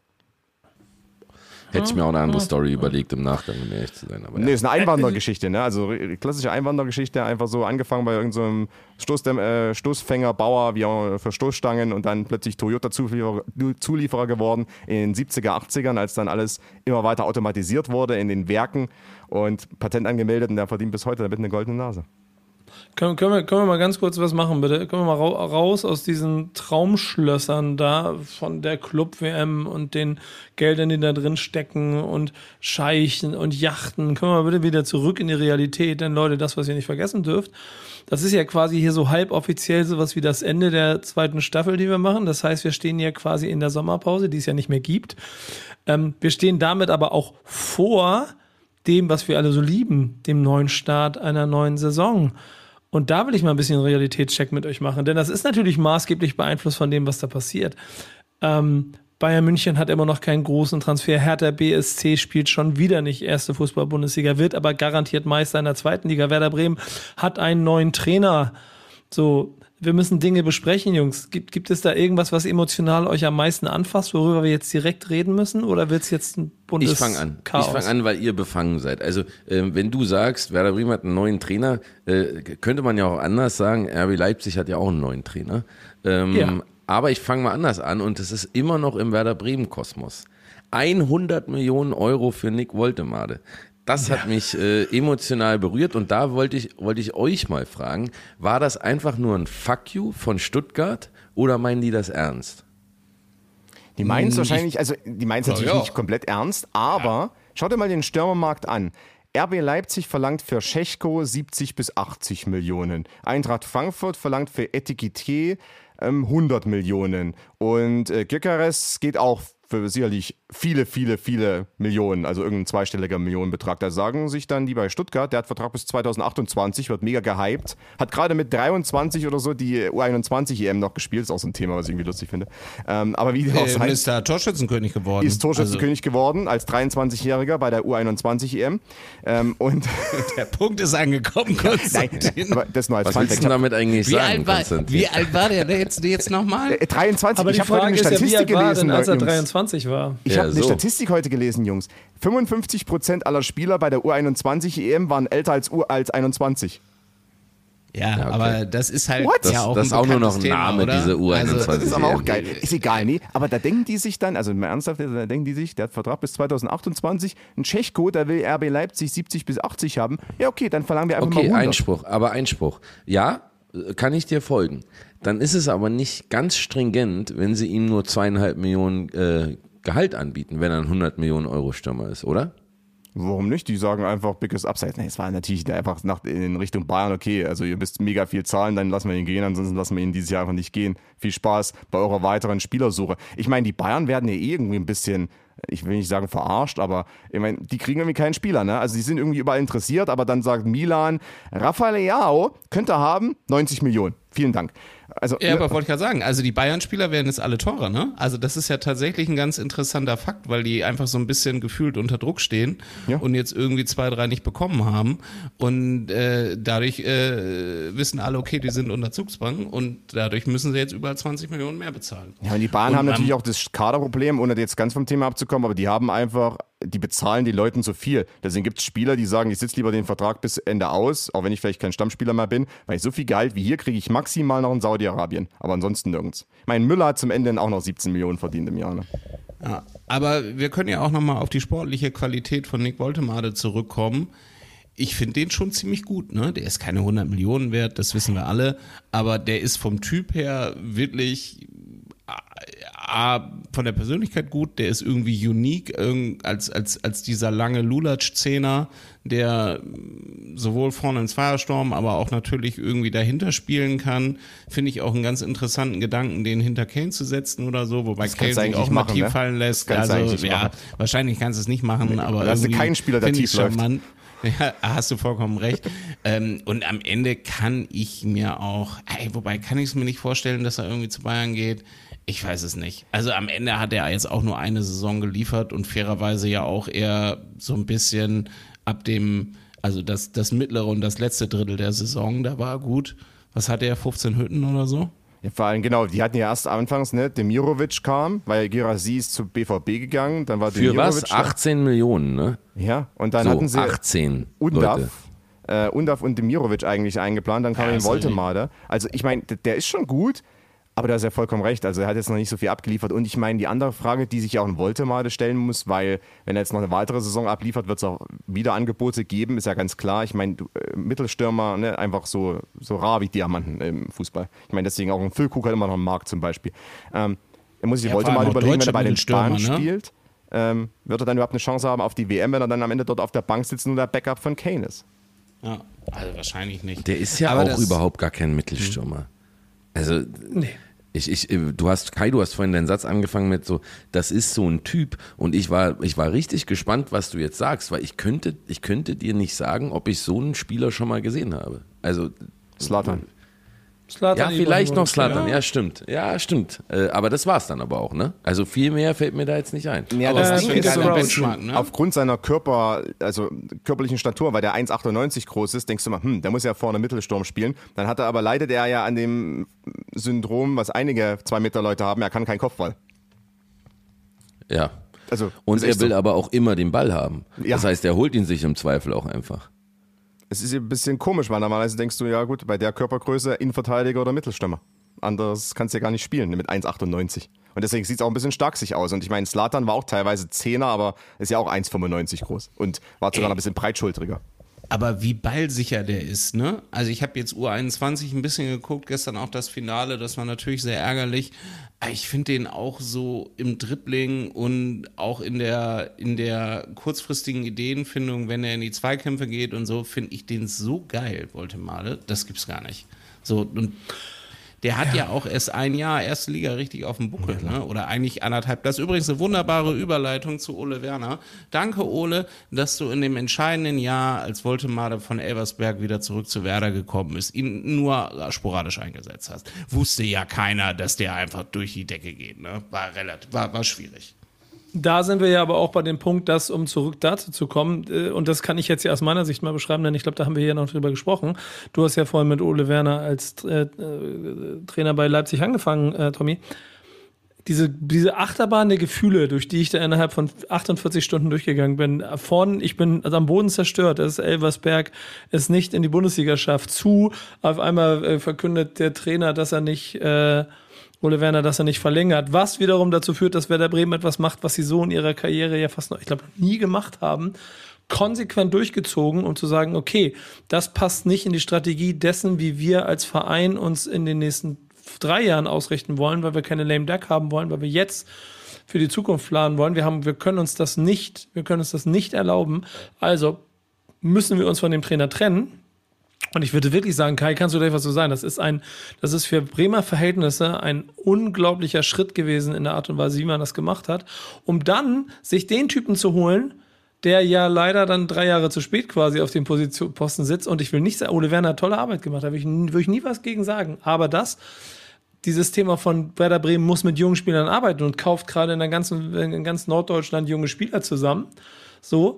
Hätte ich mir auch eine andere Story überlegt im Nachgang, um ehrlich zu sein. Aber nee, ist eine Einwandergeschichte, ne? Also klassische Einwandergeschichte, einfach so angefangen bei irgendeinem Stoßfängerbauer wie auch für Stoßstangen und dann plötzlich Toyota-Zulieferer geworden in den 70er, 80ern, als dann alles immer weiter automatisiert wurde in den Werken und Patent angemeldet und der verdient bis heute damit eine goldene Nase. Können wir mal ganz kurz was machen, bitte? Können wir mal raus aus diesen Traumschlössern da von der Club-WM und den Geldern, die da drin stecken und Scheichen und Yachten. Können wir mal bitte wieder zurück in die Realität? Denn Leute, das, was ihr nicht vergessen dürft, das ist ja quasi hier so halboffiziell sowas wie das Ende der 2. Staffel, die wir machen. Das heißt, wir stehen ja quasi in der Sommerpause, die es ja nicht mehr gibt. Wir stehen damit aber auch vor dem, was wir alle so lieben, dem neuen Start einer neuen Saison. Und da will ich mal ein bisschen Realitätscheck mit euch machen, denn das ist natürlich maßgeblich beeinflusst von dem, was da passiert. Bayern München hat immer noch keinen großen Transfer. Hertha BSC spielt schon wieder nicht erste Fußball-Bundesliga, wird aber garantiert Meister in der 2. Liga. Werder Bremen hat einen neuen Trainer. So, wir müssen Dinge besprechen, Jungs. Gibt es da irgendwas, was emotional euch am meisten anfasst, worüber wir jetzt direkt reden müssen? Oder wird es jetzt ein Bundeschaos? Ich fange an, weil ihr befangen seid. Also, wenn du sagst, Werder Bremen hat einen neuen Trainer, könnte man ja auch anders sagen, RB Leipzig hat ja auch einen neuen Trainer. Ja. Aber ich fange mal anders an und es ist immer noch im Werder Bremen-Kosmos. 100 Millionen Euro für Nick Woltemade. Das hat mich emotional berührt und da wollte ich euch mal fragen, war das einfach nur ein Fuck you von Stuttgart oder meinen die das ernst? Die meinen es wahrscheinlich, also die meinen es natürlich nicht komplett ernst, aber schaut dir mal den Stürmermarkt an. RB Leipzig verlangt für Schechko 70 bis 80 Millionen. Eintracht Frankfurt verlangt für Etiketier 100 Millionen. Und Gyökeres geht auch für sicherlich viele, viele, viele Millionen, also irgendein zweistelliger Millionenbetrag. Da sagen sich dann die bei Stuttgart, der hat Vertrag bis 2028, wird mega gehypt, hat gerade mit 23 oder so die U21-EM noch gespielt, ist auch so ein Thema, was ich irgendwie lustig finde. Aber wie auch sei, ist da Torschützenkönig geworden. Ist Torschützenkönig geworden, als 23-Jähriger bei der U21-EM. Und der Punkt ist angekommen, Konstantin. Aber das nur als was willst du damit eigentlich sagen, Konstantin? Wie alt war der jetzt nochmal? 23, aber ich habe heute eine Statistik gelesen. Als er 23 war. Ich habe eine Statistik heute gelesen, Jungs. 55% aller Spieler bei der U21-EM waren älter als 21. Ja, okay. Aber das ist halt auch das ist auch nur noch ein Name, oder? Diese U21. Also, das ist aber auch geil. Ist egal, nee. Aber da denken die sich dann, also mal ernsthaft, da denken die sich, der hat Vertrag bis 2028, ein Tschechko, der will RB Leipzig 70 bis 80 haben. Ja, okay, dann verlangen wir einfach mal 100. Einspruch. Ja, kann ich dir folgen. Dann ist es aber nicht ganz stringent, wenn sie ihm nur 2,5 Millionen Gehalt anbieten, wenn er ein 100 Millionen Euro Stürmer ist, oder? Warum nicht? Die sagen einfach biggest upside. Nee, es war natürlich einfach in Richtung Bayern, okay, also ihr müsst mega viel zahlen, dann lassen wir ihn gehen, ansonsten lassen wir ihn dieses Jahr einfach nicht gehen. Viel Spaß bei eurer weiteren Spielersuche. Ich meine, die Bayern werden ja irgendwie ein bisschen, ich will nicht sagen verarscht, aber ich meine, die kriegen irgendwie keinen Spieler, ne? Also die sind irgendwie überall interessiert, aber dann sagt Milan, Rafael Leao könnte haben 90 Millionen. Vielen Dank. Also, ja, aber wollte ich gerade sagen, also die Bayern-Spieler werden jetzt alle teurer, ne? Also das ist ja tatsächlich ein ganz interessanter Fakt, weil die einfach so ein bisschen gefühlt unter Druck stehen und jetzt irgendwie 2, 3 nicht bekommen haben und dadurch wissen alle, okay, die sind unter Zugzwang und dadurch müssen sie jetzt über 20 Millionen mehr bezahlen. Ja, und die Bayern haben natürlich auch das Kaderproblem, ohne jetzt ganz vom Thema zurückzukommen, aber die bezahlen den Leuten zu viel. Deswegen gibt es Spieler, die sagen, ich sitze lieber den Vertrag bis Ende aus, auch wenn ich vielleicht kein Stammspieler mehr bin, weil ich so viel Gehalt wie hier kriege ich maximal noch in Saudi-Arabien, aber ansonsten nirgends. Ich meine, Müller hat zum Ende auch noch 17 Millionen verdient im Jahr. Ne? Ja, aber wir können ja auch nochmal auf die sportliche Qualität von Nick Woltemade zurückkommen. Ich finde den schon ziemlich gut, ne? Der ist keine 100 Millionen wert, das wissen wir alle, aber der ist vom Typ her wirklich von der Persönlichkeit gut, der ist irgendwie unique als dieser lange Lulatsch-Zehner, der sowohl vorne ins Zweiersturm, aber auch natürlich irgendwie dahinter spielen kann. Finde ich auch einen ganz interessanten Gedanken, den hinter Kane zu setzen oder so, wobei Kane sich auch mal tief fallen lässt. Also ja, wahrscheinlich kannst du es nicht machen, aber da ist kein Spieler, der tief läuft. Ja, hast du vollkommen recht. Und am Ende kann ich mir auch, wobei kann ich es mir nicht vorstellen, dass er irgendwie zu Bayern geht. Ich weiß es nicht. Also am Ende hat er jetzt auch nur eine Saison geliefert und fairerweise ja auch eher so ein bisschen ab dem, also das mittlere und das letzte Drittel der Saison, da war er gut. Was hatte er, 15 Hütten oder so? Ja, vor allem, genau, die hatten ja erst anfangs, ne, Demirovic kam, weil Guirassy ist zu BVB gegangen, dann war Demirovic. Für was? 18 Millionen, ne? Ja, und dann hatten sie 18 Undav und Demirovic eigentlich eingeplant, dann kam in Woltemade. Also ich meine, der ist schon gut, aber da ist ja vollkommen recht, also er hat jetzt noch nicht so viel abgeliefert und ich meine, die andere Frage, die sich ja auch in Woltemade stellen muss, weil wenn er jetzt noch eine weitere Saison abliefert, wird es auch wieder Angebote geben, ist ja ganz klar. Ich meine, Mittelstürmer, ne, einfach so rar wie Diamanten im Fußball. Ich meine, deswegen auch ein Füllkrug hat immer noch einen Markt zum Beispiel. Er muss sich Woltemade überlegen, wenn er bei den Spahn spielt, wird er dann überhaupt eine Chance haben auf die WM, wenn er dann am Ende dort auf der Bank sitzt und der Backup von Kane ist. Ja, also wahrscheinlich nicht. Der ist ja aber auch überhaupt gar kein Mittelstürmer. Also, nee. Du hast vorhin deinen Satz angefangen mit so, das ist so ein Typ und ich war richtig gespannt, was du jetzt sagst, weil ich könnte dir nicht sagen, ob ich so einen Spieler schon mal gesehen habe. Also, Zlatan. Ja, vielleicht noch Zlatan, ja stimmt. Ja, stimmt. Aber das war's dann aber auch, ne? Also viel mehr fällt mir da jetzt nicht ein. Ja, das Ding ist so, aufgrund seiner körperlichen Statur, weil der 1,98 groß ist, denkst du mal, der muss ja vorne Mittelsturm spielen. Dann leidet er ja an dem Syndrom, was einige 2 Meter Leute haben, er kann keinen Kopfball. Ja. Also, und er will aber auch immer den Ball haben. Ja. Das heißt, er holt ihn sich im Zweifel auch einfach. Es ist ein bisschen komisch, weil normalerweise denkst du, ja gut, bei der Körpergröße Innenverteidiger oder Mittelstürmer. Anders kannst du ja gar nicht spielen mit 1,98. Und deswegen sieht es auch ein bisschen stark sich aus. Und ich meine, Zlatan war auch teilweise 10er, aber ist ja auch 1,95 groß und war sogar noch ein bisschen breitschultriger. Aber wie ballsicher der ist, ne? Also ich habe jetzt U21 ein bisschen geguckt, gestern auch das Finale, das war natürlich sehr ärgerlich. Ich finde den auch so im Dribbling und auch in der kurzfristigen Ideenfindung, wenn er in die Zweikämpfe geht und so, finde ich den so geil, Woltemade. Das gibt's gar nicht. So, und der hat ja auch erst ein Jahr erste Liga richtig auf dem Buckel, ne? Oder eigentlich 1,5. Das ist übrigens eine wunderbare Überleitung zu Ole Werner. Danke, Ole, dass du in dem entscheidenden Jahr, als Woltemade von Elversberg wieder zurück zu Werder gekommen ist, ihn nur sporadisch eingesetzt hast. Wusste ja keiner, dass der einfach durch die Decke geht, ne? War schwierig. Da sind wir ja aber auch bei dem Punkt, dass, um zurück dazu zu kommen, und das kann ich jetzt ja aus meiner Sicht mal beschreiben, denn ich glaube, da haben wir hier noch drüber gesprochen. Du hast ja vorhin mit Ole Werner als Trainer bei Leipzig angefangen, Tommy. Diese Achterbahn der Gefühle, durch die ich da innerhalb von 48 Stunden durchgegangen bin, ich bin am Boden zerstört, dass Elversberg es nicht in die Bundesliga schafft, auf einmal verkündet der Trainer, dass er nicht Ole Werner, dass er nicht verlängert, was wiederum dazu führt, dass Werder Bremen etwas macht, was sie so in ihrer Karriere ja fast noch, ich glaube, nie gemacht haben, konsequent durchgezogen, um zu sagen, okay, das passt nicht in die Strategie dessen, wie wir als Verein uns in den nächsten 3 Jahren ausrichten wollen, weil wir keine lame duck haben wollen, weil wir jetzt für die Zukunft planen wollen. Wir können uns das nicht erlauben. Also müssen wir uns von dem Trainer trennen. Und ich würde wirklich sagen, Kai, kannst du gleich was so sagen? Das ist für Bremer Verhältnisse ein unglaublicher Schritt gewesen in der Art und Weise, wie man das gemacht hat, um dann sich den Typen zu holen, der ja leider dann 3 Jahre zu spät quasi auf dem Posten sitzt. Und ich will nicht sagen, Ole Werner hat tolle Arbeit gemacht, da würde ich nie was gegen sagen. Aber dieses Thema von Werder Bremen muss mit jungen Spielern arbeiten und kauft gerade in ganz Norddeutschland junge Spieler zusammen. So,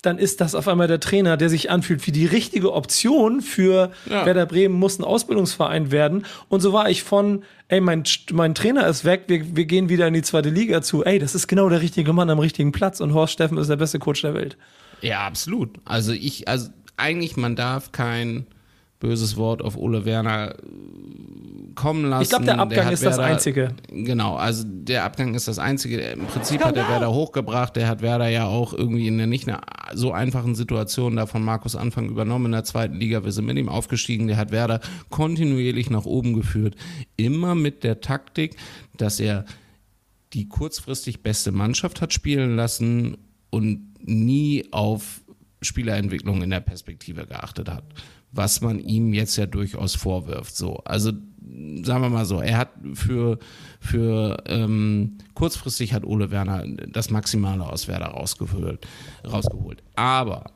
dann ist das auf einmal der Trainer, der sich anfühlt wie die richtige Option für Werder Bremen, muss ein Ausbildungsverein werden. Und so war ich von, mein Trainer ist weg, wir gehen wieder in die 2. Liga zu. Das ist genau der richtige Mann am richtigen Platz und Horst Steffen ist der beste Coach der Welt. Ja, absolut. Also eigentlich, man darf kein böses Wort auf Ole Werner kommen lassen. Ich glaube, der Abgang ist das Einzige. Genau, also der Abgang ist das Einzige. Im Prinzip hat er Werder hochgebracht. Der hat Werder ja auch irgendwie in der nicht so einfachen Situation da von Markus Anfang übernommen in der 2. Liga. Wir sind mit ihm aufgestiegen. Der hat Werder kontinuierlich nach oben geführt. Immer mit der Taktik, dass er die kurzfristig beste Mannschaft hat spielen lassen und nie auf Spielerentwicklung in der Perspektive geachtet hat. Was man ihm jetzt ja durchaus vorwirft. So, also sagen wir mal so, er hat für kurzfristig hat Ole Werner das Maximale aus Werder rausgeholt. Aber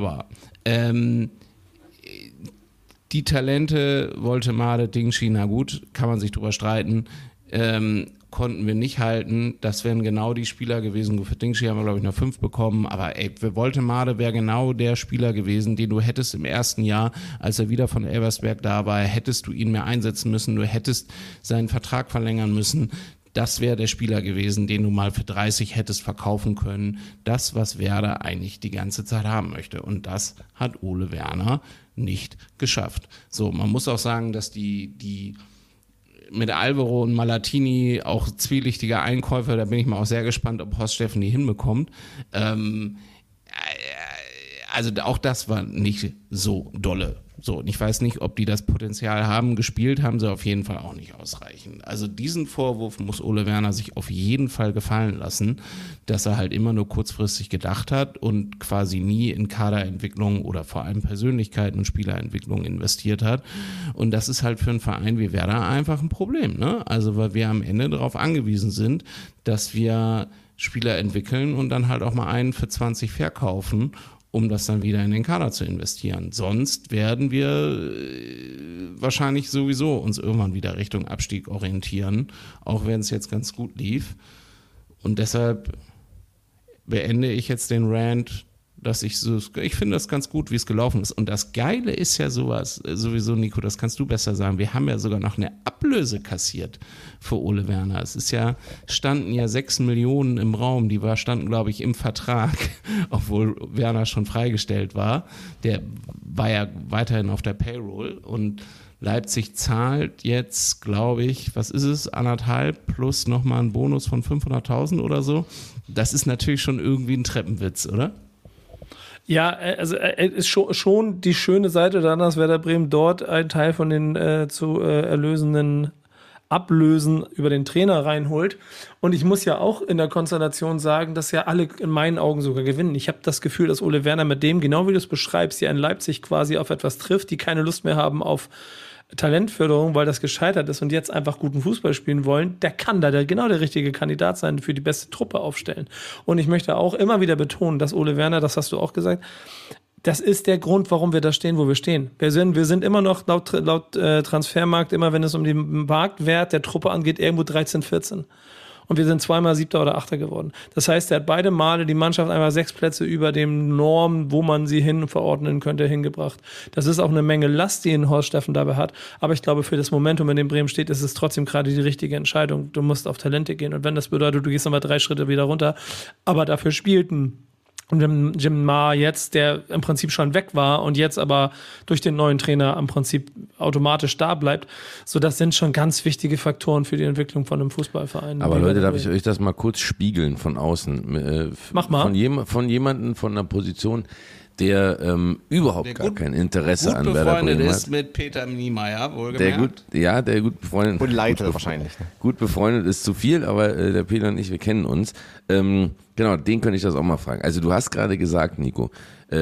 die Talente, Woltemade, Dingshi, na gut, kann man sich drüber streiten, konnten wir nicht halten. Das wären genau die Spieler gewesen. Für Dingshi haben wir, glaube ich, noch 5 bekommen. Aber für Woltemade wäre genau der Spieler gewesen, den du hättest im ersten Jahr, als er wieder von Elversberg da war, hättest du ihn mehr einsetzen müssen. Du hättest seinen Vertrag verlängern müssen. Das wäre der Spieler gewesen, den du mal für 30 hättest verkaufen können. Das, was Werder eigentlich die ganze Zeit haben möchte. Und das hat Ole Werner nicht geschafft. So, man muss auch sagen, dass die mit Alvaro und Malatini auch zwielichtige Einkäufe, da bin ich mal auch sehr gespannt, ob Horst Steffen die hinbekommt. Also auch das war nicht so dolle. So, und ich weiß nicht, ob die das Potenzial haben. Gespielt haben sie auf jeden Fall auch nicht ausreichend. Also diesen Vorwurf muss Ole Werner sich auf jeden Fall gefallen lassen, dass er halt immer nur kurzfristig gedacht hat und quasi nie in Kaderentwicklung oder vor allem Persönlichkeiten und Spielerentwicklung investiert hat. Und das ist halt für einen Verein wie Werder einfach ein Problem, ne? Also weil wir am Ende darauf angewiesen sind, dass wir Spieler entwickeln und dann halt auch mal einen für 20 verkaufen, um das dann wieder in den Kader zu investieren. Sonst werden wir wahrscheinlich sowieso uns irgendwann wieder Richtung Abstieg orientieren, auch wenn es jetzt ganz gut lief. Und deshalb beende ich jetzt den Rant, dass ich finde das ganz gut, wie es gelaufen ist. Und das Geile ist ja sowas, sowieso, Nico, das kannst du besser sagen, wir haben ja sogar noch eine Ablöse kassiert für Ole Werner. Standen ja 6 Millionen im Raum, die standen, glaube ich, im Vertrag, obwohl Werner schon freigestellt war. Der war ja weiterhin auf der Payroll und Leipzig zahlt jetzt, glaube ich, was ist es, 1,5 plus nochmal einen Bonus von 500.000 oder so. Das ist natürlich schon irgendwie ein Treppenwitz, oder? Ja, also ist schon die schöne Seite daran, dass Werder Bremen dort einen Teil von den zu erlösenden Ablösen über den Trainer reinholt. Und ich muss ja auch in der Konstellation sagen, dass ja alle in meinen Augen sogar gewinnen. Ich habe das Gefühl, dass Ole Werner mit dem, genau wie du es beschreibst, ja in Leipzig quasi auf etwas trifft, die keine Lust mehr haben auf Talentförderung, weil das gescheitert ist und jetzt einfach guten Fußball spielen wollen, der kann da genau der richtige Kandidat sein, für die beste Truppe aufstellen. Und ich möchte auch immer wieder betonen, dass Ole Werner, das hast du auch gesagt, das ist der Grund, warum wir da stehen, wo wir stehen. Wir sind immer noch laut Transfermarkt, immer wenn es um den Marktwert der Truppe angeht, irgendwo 13, 14. Und wir sind zweimal 7. oder 8. geworden. Das heißt, er hat beide Male die Mannschaft einmal 6 Plätze über dem Norm, wo man sie hin verordnen könnte, hingebracht. Das ist auch eine Menge Last, die Horst Steffen dabei hat. Aber ich glaube, für das Momentum, in dem Bremen steht, ist es trotzdem gerade die richtige Entscheidung. Du musst auf Talente gehen. Und wenn das bedeutet, du gehst nochmal 3 Schritte wieder runter, aber dafür spielten Jim Ma jetzt, der im Prinzip schon weg war und jetzt aber durch den neuen Trainer im Prinzip automatisch da bleibt. So, das sind schon ganz wichtige Faktoren für die Entwicklung von einem Fußballverein. Aber Leute, darf ich euch das mal kurz spiegeln von außen? Mach mal. Von jemandem von einer Position, der überhaupt gar kein Interesse an Werder Bremen hat. Gut befreundet ist mit Peter Niemeyer, wohlgemerkt. Der gut befreundet. Und Leitl wahrscheinlich. Gut befreundet ist zu viel, aber der Peter und ich, wir kennen uns. Genau, den könnte ich das auch mal fragen. Also du hast gerade gesagt, Nico,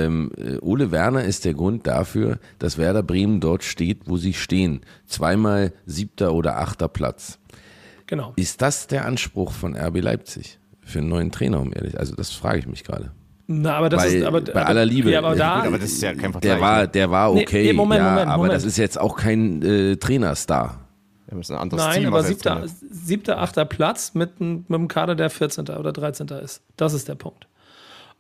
Ole Werner ist der Grund dafür, dass Werder Bremen dort steht, wo sie stehen. 2-mal 7. oder 8. Platz. Genau. Ist das der Anspruch von RB Leipzig für einen neuen Trainer, um ehrlich? Also das frage ich mich gerade. Na, aber das ist bei aller Liebe. Ja, aber das ist ja kein Vergleich. Der war okay, Moment, aber das ist jetzt auch kein Trainerstar. Nein, aber 7., 8. Platz mit einem Kader, der 14. oder 13. ist. Das ist der Punkt.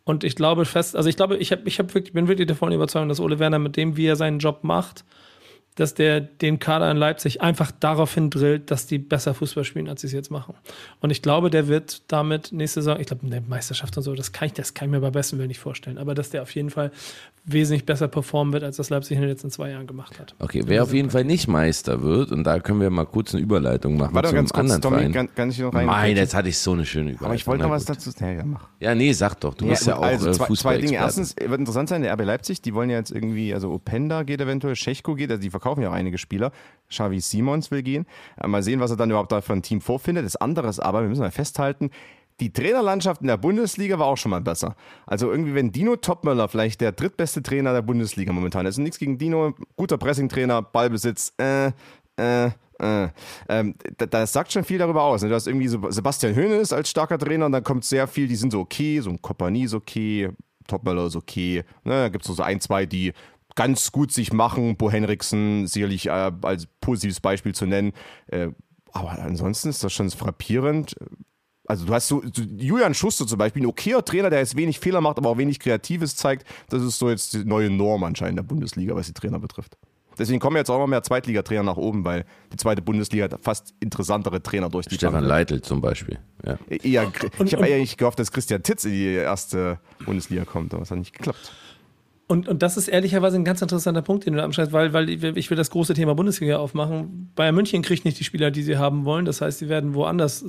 Und ich glaube bin wirklich davon überzeugt, dass Ole Werner mit dem, wie er seinen Job macht, dass der den Kader in Leipzig einfach daraufhin drillt, dass die besser Fußball spielen, als sie es jetzt machen. Und ich glaube, der wird damit nächste Saison, ich glaube, in der Meisterschaft und so, das kann ich mir bei besten Willen nicht vorstellen, aber dass der auf jeden Fall wesentlich besser performen wird, als das Leipzig in den letzten 2 Jahren gemacht hat. Okay, wer auf jeden Fall nicht Meister wird, und da können wir mal kurz eine Überleitung machen. Warte, ganz kurz, anderen Tommy, Verein. kann ich noch rein? Nein, jetzt hatte ich so eine schöne Überleitung. Aber ich wollte noch was dazu sagen. Ja, nee, sag doch, du bist ja auch also zwei Fußballexperte. Dinge. Erstens, wird interessant sein, der RB Leipzig, die wollen ja jetzt irgendwie, also Openda geht eventuell, Schechko geht, also die verkaufen ja auch einige Spieler. Xavi Simons will gehen. Mal sehen, was er dann überhaupt da für ein Team vorfindet. Das andere ist aber, wir müssen mal festhalten, die Trainerlandschaft in der Bundesliga war auch schon mal besser. Also irgendwie, wenn Dino Topmöller vielleicht der drittbeste Trainer der Bundesliga momentan ist, und nichts gegen Dino, guter Pressing-Trainer, Ballbesitz, das sagt schon viel darüber aus. Du hast irgendwie so Sebastian Hoeneß als starker Trainer und dann kommt sehr viel, die sind so okay, so ein Kompanie ist okay, Topmöller ist okay. Da gibt es so 1, 2, die ganz gut sich machen. Bo Henriksen sicherlich als positives Beispiel zu nennen. Aber ansonsten ist das schon frappierend. Also du hast so Julian Schuster zum Beispiel, ein okayer Trainer, der jetzt wenig Fehler macht, aber auch wenig Kreatives zeigt. Das ist so jetzt die neue Norm anscheinend der Bundesliga, was die Trainer betrifft. Deswegen kommen jetzt auch immer mehr Zweitligatrainer nach oben, weil die zweite Bundesliga hat fast interessantere Trainer durch die Stefan Leitl zum Beispiel. Ja. Ich habe eigentlich gehofft, dass Christian Titz in die erste Bundesliga kommt, aber es hat nicht geklappt. Und das ist ehrlicherweise ein ganz interessanter Punkt, den du da anschneidest, weil ich will das große Thema Bundesliga aufmachen. Bayern München kriegt nicht die Spieler, die sie haben wollen. Das heißt, sie werden woanders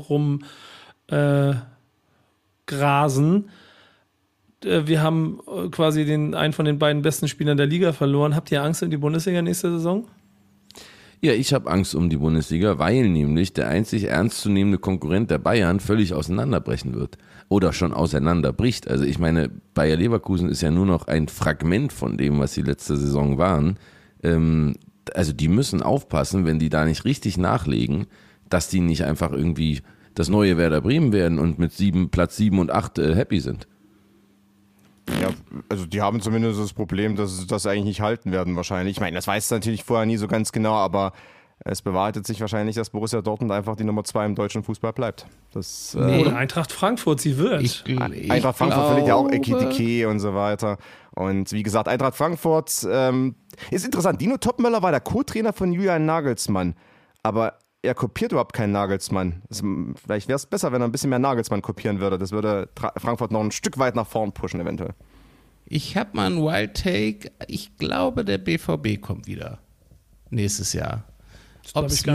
grasen. Wir haben quasi einen von den beiden besten Spielern der Liga verloren. Habt ihr Angst um die Bundesliga nächste Saison? Ja, ich habe Angst um die Bundesliga, weil nämlich der einzig ernstzunehmende Konkurrent der Bayern völlig auseinanderbrechen wird. Oder schon auseinanderbricht. Also ich meine, Bayer Leverkusen ist ja nur noch ein Fragment von dem, was sie letzte Saison waren. Also die müssen aufpassen, wenn die da nicht richtig nachlegen, dass die nicht einfach irgendwie das neue Werder Bremen werden und mit Platz 7 und 8 happy sind. Ja, also die haben zumindest das Problem, dass sie das eigentlich nicht halten werden wahrscheinlich. Ich meine, das weiß natürlich vorher nie so ganz genau, aber es bewahrheitet sich wahrscheinlich, dass Borussia Dortmund einfach die Nummer 2 im deutschen Fußball bleibt. Oder Eintracht Frankfurt, sie wird. Eintracht Frankfurt verliert ja auch Ekitike und so weiter. Und wie gesagt, Eintracht Frankfurt ist interessant. Dino Topmöller war der Co-Trainer von Julian Nagelsmann, aber er kopiert überhaupt keinen Nagelsmann. Vielleicht wäre es besser, wenn er ein bisschen mehr Nagelsmann kopieren würde. Das würde Frankfurt noch ein Stück weit nach vorn pushen eventuell. Ich habe mal einen Wild Take. Ich glaube, der BVB kommt wieder nächstes Jahr. Ob es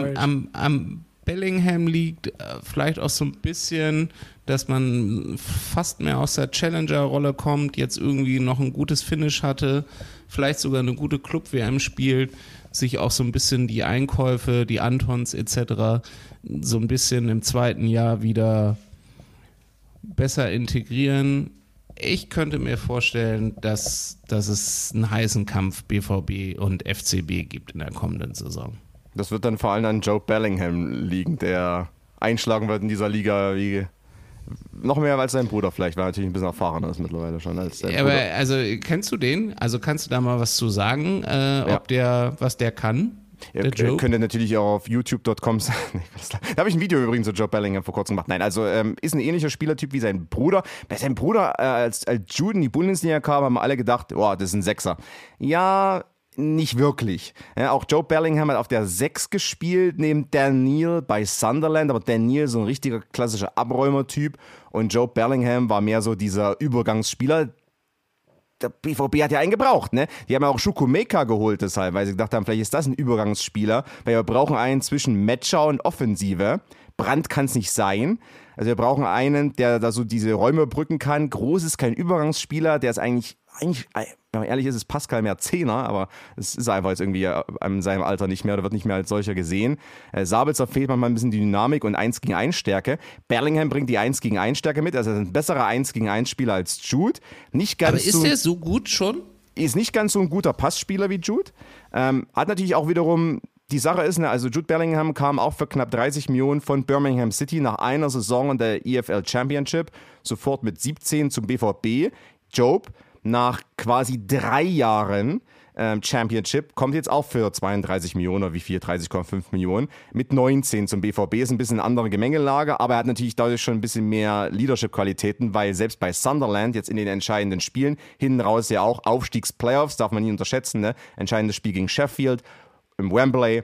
am Bellingham liegt, vielleicht auch so ein bisschen, dass man fast mehr aus der Challenger-Rolle kommt, jetzt irgendwie noch ein gutes Finish hatte, vielleicht sogar eine gute Club-WM spielt, sich auch so ein bisschen die Einkäufe, die Antons etc. so ein bisschen im zweiten Jahr wieder besser integrieren. Ich könnte mir vorstellen, dass es einen heißen Kampf BVB und FCB gibt in der kommenden Saison. Das wird dann vor allem an Joe Bellingham liegen, der einschlagen wird in dieser Liga wie noch mehr als sein Bruder vielleicht, weil er natürlich ein bisschen erfahrener ist mittlerweile schon als sein Bruder. Aber also kennst du den? Also kannst du da mal was zu sagen, was der kann? Ihr könnt natürlich auch auf youtube.com da habe ich ein Video übrigens zu Joe Bellingham vor kurzem gemacht. Nein, also ist ein ähnlicher Spielertyp wie sein Bruder. Bei seinem Bruder, als Jude in die Bundesliga kam, haben alle gedacht, das ist ein Sechser. Ja, nicht wirklich. Ja, auch Joe Bellingham hat auf der 6 gespielt, neben Dan Neil bei Sunderland, aber Dan Neil so ein richtiger klassischer Abräumertyp und Joe Bellingham war mehr so dieser Übergangsspieler. Der BVB hat ja einen gebraucht, ne? Die haben ja auch Chukwuemeka geholt deshalb, weil sie gedacht haben, vielleicht ist das ein Übergangsspieler, weil wir brauchen einen zwischen Matcher und Offensive. Brandt kann es nicht sein. Also wir brauchen einen, der da so diese Räume brücken kann. Groß ist kein Übergangsspieler, der ist eigentlich, wenn man ehrlich ist, ist Pascal mehr Zehner, aber es ist einfach jetzt irgendwie in seinem Alter nicht mehr, oder wird nicht mehr als solcher gesehen. Sabitzer fehlt manchmal ein bisschen die Dynamik und 1 gegen 1 Stärke. Bellingham bringt die 1 gegen 1 Stärke mit, also ein besserer 1 gegen 1 Spieler als Jude. Aber ist der so gut schon? Ist nicht ganz so ein guter Passspieler wie Jude. Hat natürlich auch wiederum, die Sache ist, also Jude Bellingham kam auch für knapp 30 Millionen von Birmingham City nach einer Saison in der EFL Championship, sofort mit 17 zum BVB. Job nach quasi 3 Jahren Championship, kommt jetzt auch für 32 Millionen oder wie viel, 30,5 Millionen, mit 19 zum BVB. Ist ein bisschen eine andere Gemengelage, aber er hat natürlich dadurch schon ein bisschen mehr Leadership-Qualitäten, weil selbst bei Sunderland jetzt in den entscheidenden Spielen, hinten raus ja auch Aufstiegsplayoffs, darf man nie unterschätzen, ne? Entscheidendes Spiel gegen Sheffield im Wembley,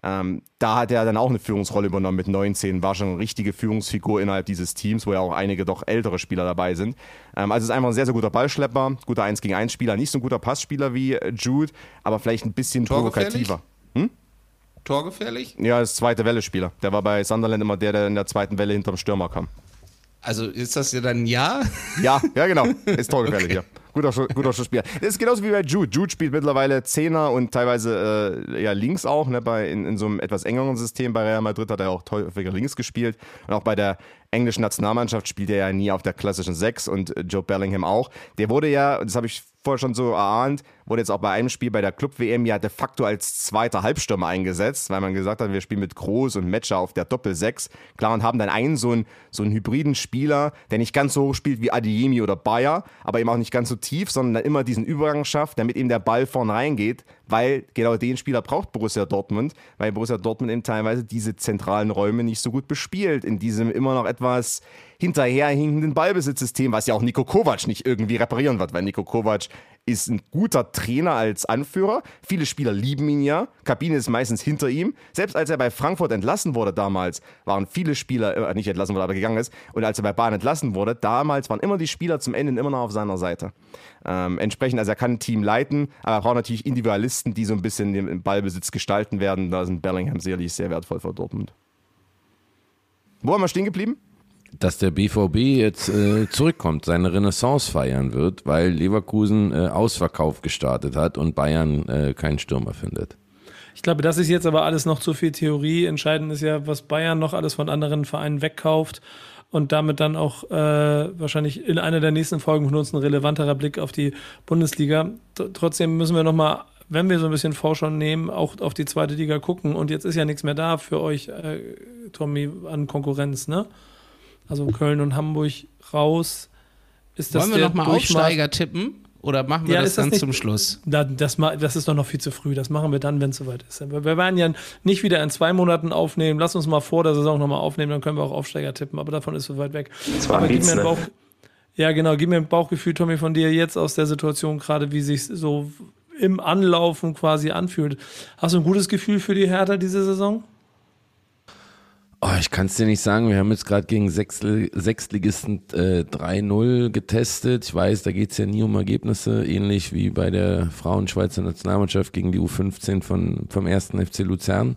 da hat er dann auch eine Führungsrolle übernommen mit 19, war schon eine richtige Führungsfigur innerhalb dieses Teams, wo ja auch einige doch ältere Spieler dabei sind. Also ist einfach ein sehr, sehr guter Ballschlepper, guter 1-gegen-1-Spieler, nicht so ein guter Passspieler wie Jude, aber vielleicht ein bisschen provokativer. Torgefährlich? Ja, ist zweite Welle-Spieler. Der war bei Sunderland immer der in der zweiten Welle hinterm Stürmer kam. Also ist das ja dann ein Ja? Ja, genau. Ist torgefährlich, okay. Ja. Guter Spieler. Das ist genauso wie bei Jude. Jude spielt mittlerweile Zehner und teilweise links auch, ne, in so einem etwas engeren System. Bei Real Madrid hat er auch häufiger links gespielt. Und auch bei der englischen Nationalmannschaft spielt er ja nie auf der klassischen 6 und Joe Bellingham auch. Der wurde ja, das habe ich vorher schon so erahnt, wurde jetzt auch bei einem Spiel bei der Club-WM ja de facto als zweiter Halbstürmer eingesetzt, weil man gesagt hat, wir spielen mit Groß und Metscher auf der Doppel-6. Klar, und haben dann einen so einen hybriden Spieler, der nicht ganz so hoch spielt wie Adeyemi oder Bayer, aber eben auch nicht ganz so tief, sondern dann immer diesen Übergang schafft, damit ihm der Ball vorne reingeht, weil genau den Spieler braucht Borussia Dortmund, weil Borussia Dortmund eben teilweise diese zentralen Räume nicht so gut bespielt, in diesem immer noch etwas hinterherhinkenden Ballbesitzsystem, was ja auch Niko Kovac nicht irgendwie reparieren wird, weil Niko Kovac ist ein guter Trainer als Anführer. Viele Spieler lieben ihn ja. Kabine ist meistens hinter ihm. Selbst als er bei Frankfurt entlassen wurde damals, waren viele Spieler, nicht entlassen wurde, aber gegangen ist. Und als er bei Bayern entlassen wurde, damals waren immer die Spieler zum Ende immer noch auf seiner Seite. Entsprechend, also er kann ein Team leiten, aber er braucht natürlich Individualisten, die so ein bisschen den Ballbesitz gestalten werden. Da sind Bellingham sicherlich sehr wertvoll für Dortmund. Wo haben wir stehen geblieben? Dass der BVB jetzt zurückkommt, seine Renaissance feiern wird, weil Leverkusen Ausverkauf gestartet hat und Bayern keinen Stürmer findet. Ich glaube, das ist jetzt aber alles noch zu viel Theorie. Entscheidend ist ja, was Bayern noch alles von anderen Vereinen wegkauft und damit dann auch wahrscheinlich in einer der nächsten Folgen von uns ein relevanterer Blick auf die Bundesliga. Trotzdem müssen wir nochmal, wenn wir so ein bisschen Vorschau nehmen, auch auf die zweite Liga gucken. Und jetzt ist ja nichts mehr da für euch, Tommy, an Konkurrenz, ne? Also Köln und Hamburg raus. Ist das wollen wir nochmal Aufsteiger tippen? Oder machen wir das dann nicht, zum Schluss? Das ist doch noch viel zu früh. Das machen wir dann, wenn es soweit ist. Wir werden ja nicht wieder in 2 Monaten aufnehmen. Lass uns mal vor der Saison nochmal aufnehmen, dann können wir auch Aufsteiger tippen. Aber davon ist so weit weg. Das war gib mir ein Bauchgefühl, Tommy, von dir jetzt aus der Situation gerade, wie sich so im Anlaufen quasi anfühlt. Hast du ein gutes Gefühl für die Hertha diese Saison? Oh, ich kann es dir nicht sagen, wir haben jetzt gerade gegen Sechstligisten 3-0 getestet. Ich weiß, da geht es ja nie um Ergebnisse, ähnlich wie bei der Frauen-Schweizer Nationalmannschaft gegen die U15 vom 1. FC Luzern.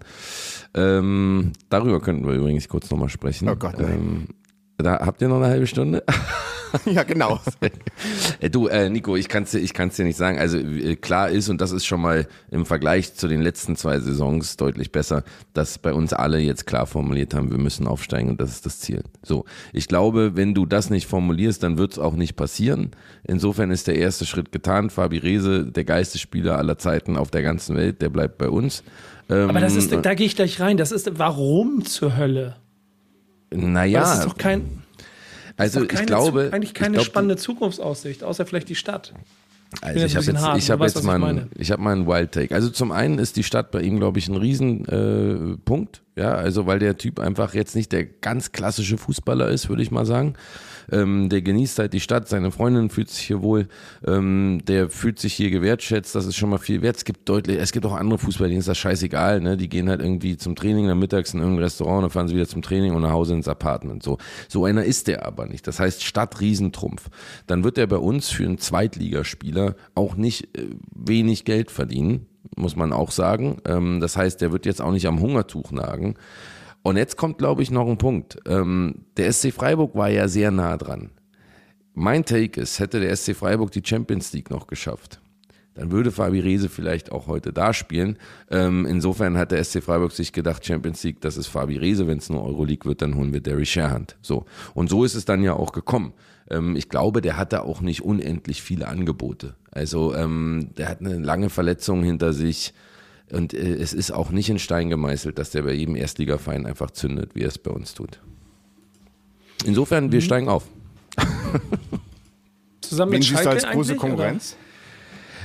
Darüber könnten wir übrigens kurz nochmal sprechen. Oh Gott, nein. Da habt ihr noch eine halbe Stunde? Ja, genau. Du, Nico, ich kann's dir nicht sagen. Also klar ist, und das ist schon mal im Vergleich zu den letzten 2 Saisons deutlich besser, dass bei uns alle jetzt klar formuliert haben, wir müssen aufsteigen und das ist das Ziel. So, ich glaube, wenn du das nicht formulierst, dann wird's auch nicht passieren. Insofern ist der erste Schritt getan. Fabi Rehse, der geilste Spieler aller Zeiten auf der ganzen Welt, der bleibt bei uns. Aber das ist, da gehe ich gleich rein. Das ist, warum zur Hölle? Naja. Das ist doch kein... Also ich glaube... eigentlich keine spannende Zukunftsaussicht, außer vielleicht die Stadt. Also ich habe mal einen Wild Take. Also zum einen ist die Stadt bei ihm, glaube ich, ein Riesenpunkt. Ja, also weil der Typ einfach jetzt nicht der ganz klassische Fußballer ist, würde ich mal sagen. Der genießt halt die Stadt, seine Freundin fühlt sich hier wohl, der fühlt sich hier gewertschätzt, das ist schon mal viel wert. Es gibt auch andere Fußballer, denen ist das scheißegal, ne? Die gehen halt irgendwie zum Training, dann mittags in irgendein Restaurant, dann fahren sie wieder zum Training und nach Hause ins Apartment. So einer ist der aber nicht. Das heißt Stadt Riesentrumpf. Dann wird er bei uns für einen Zweitligaspieler auch nicht wenig Geld verdienen, muss man auch sagen. Das heißt, der wird jetzt auch nicht am Hungertuch nagen. Und jetzt kommt, glaube ich, noch ein Punkt. Der SC Freiburg war ja sehr nah dran. Mein Take ist, hätte der SC Freiburg die Champions League noch geschafft, dann würde Fabi Rehse vielleicht auch heute da spielen. Insofern hat der SC Freiburg sich gedacht, Champions League, das ist Fabi Rehse. Wenn es nur Euroleague wird, dann holen wir Derry Sherhand. So. Und so ist es dann ja auch gekommen. Ich glaube, der hatte auch nicht unendlich viele Angebote. Also der hat eine lange Verletzung hinter sich. Und es ist auch nicht in Stein gemeißelt, dass der bei jedem Erstligaverein einfach zündet, wie er es bei uns tut. Insofern, wir steigen auf. Zusammen mit Schalke als große Konkurrenz?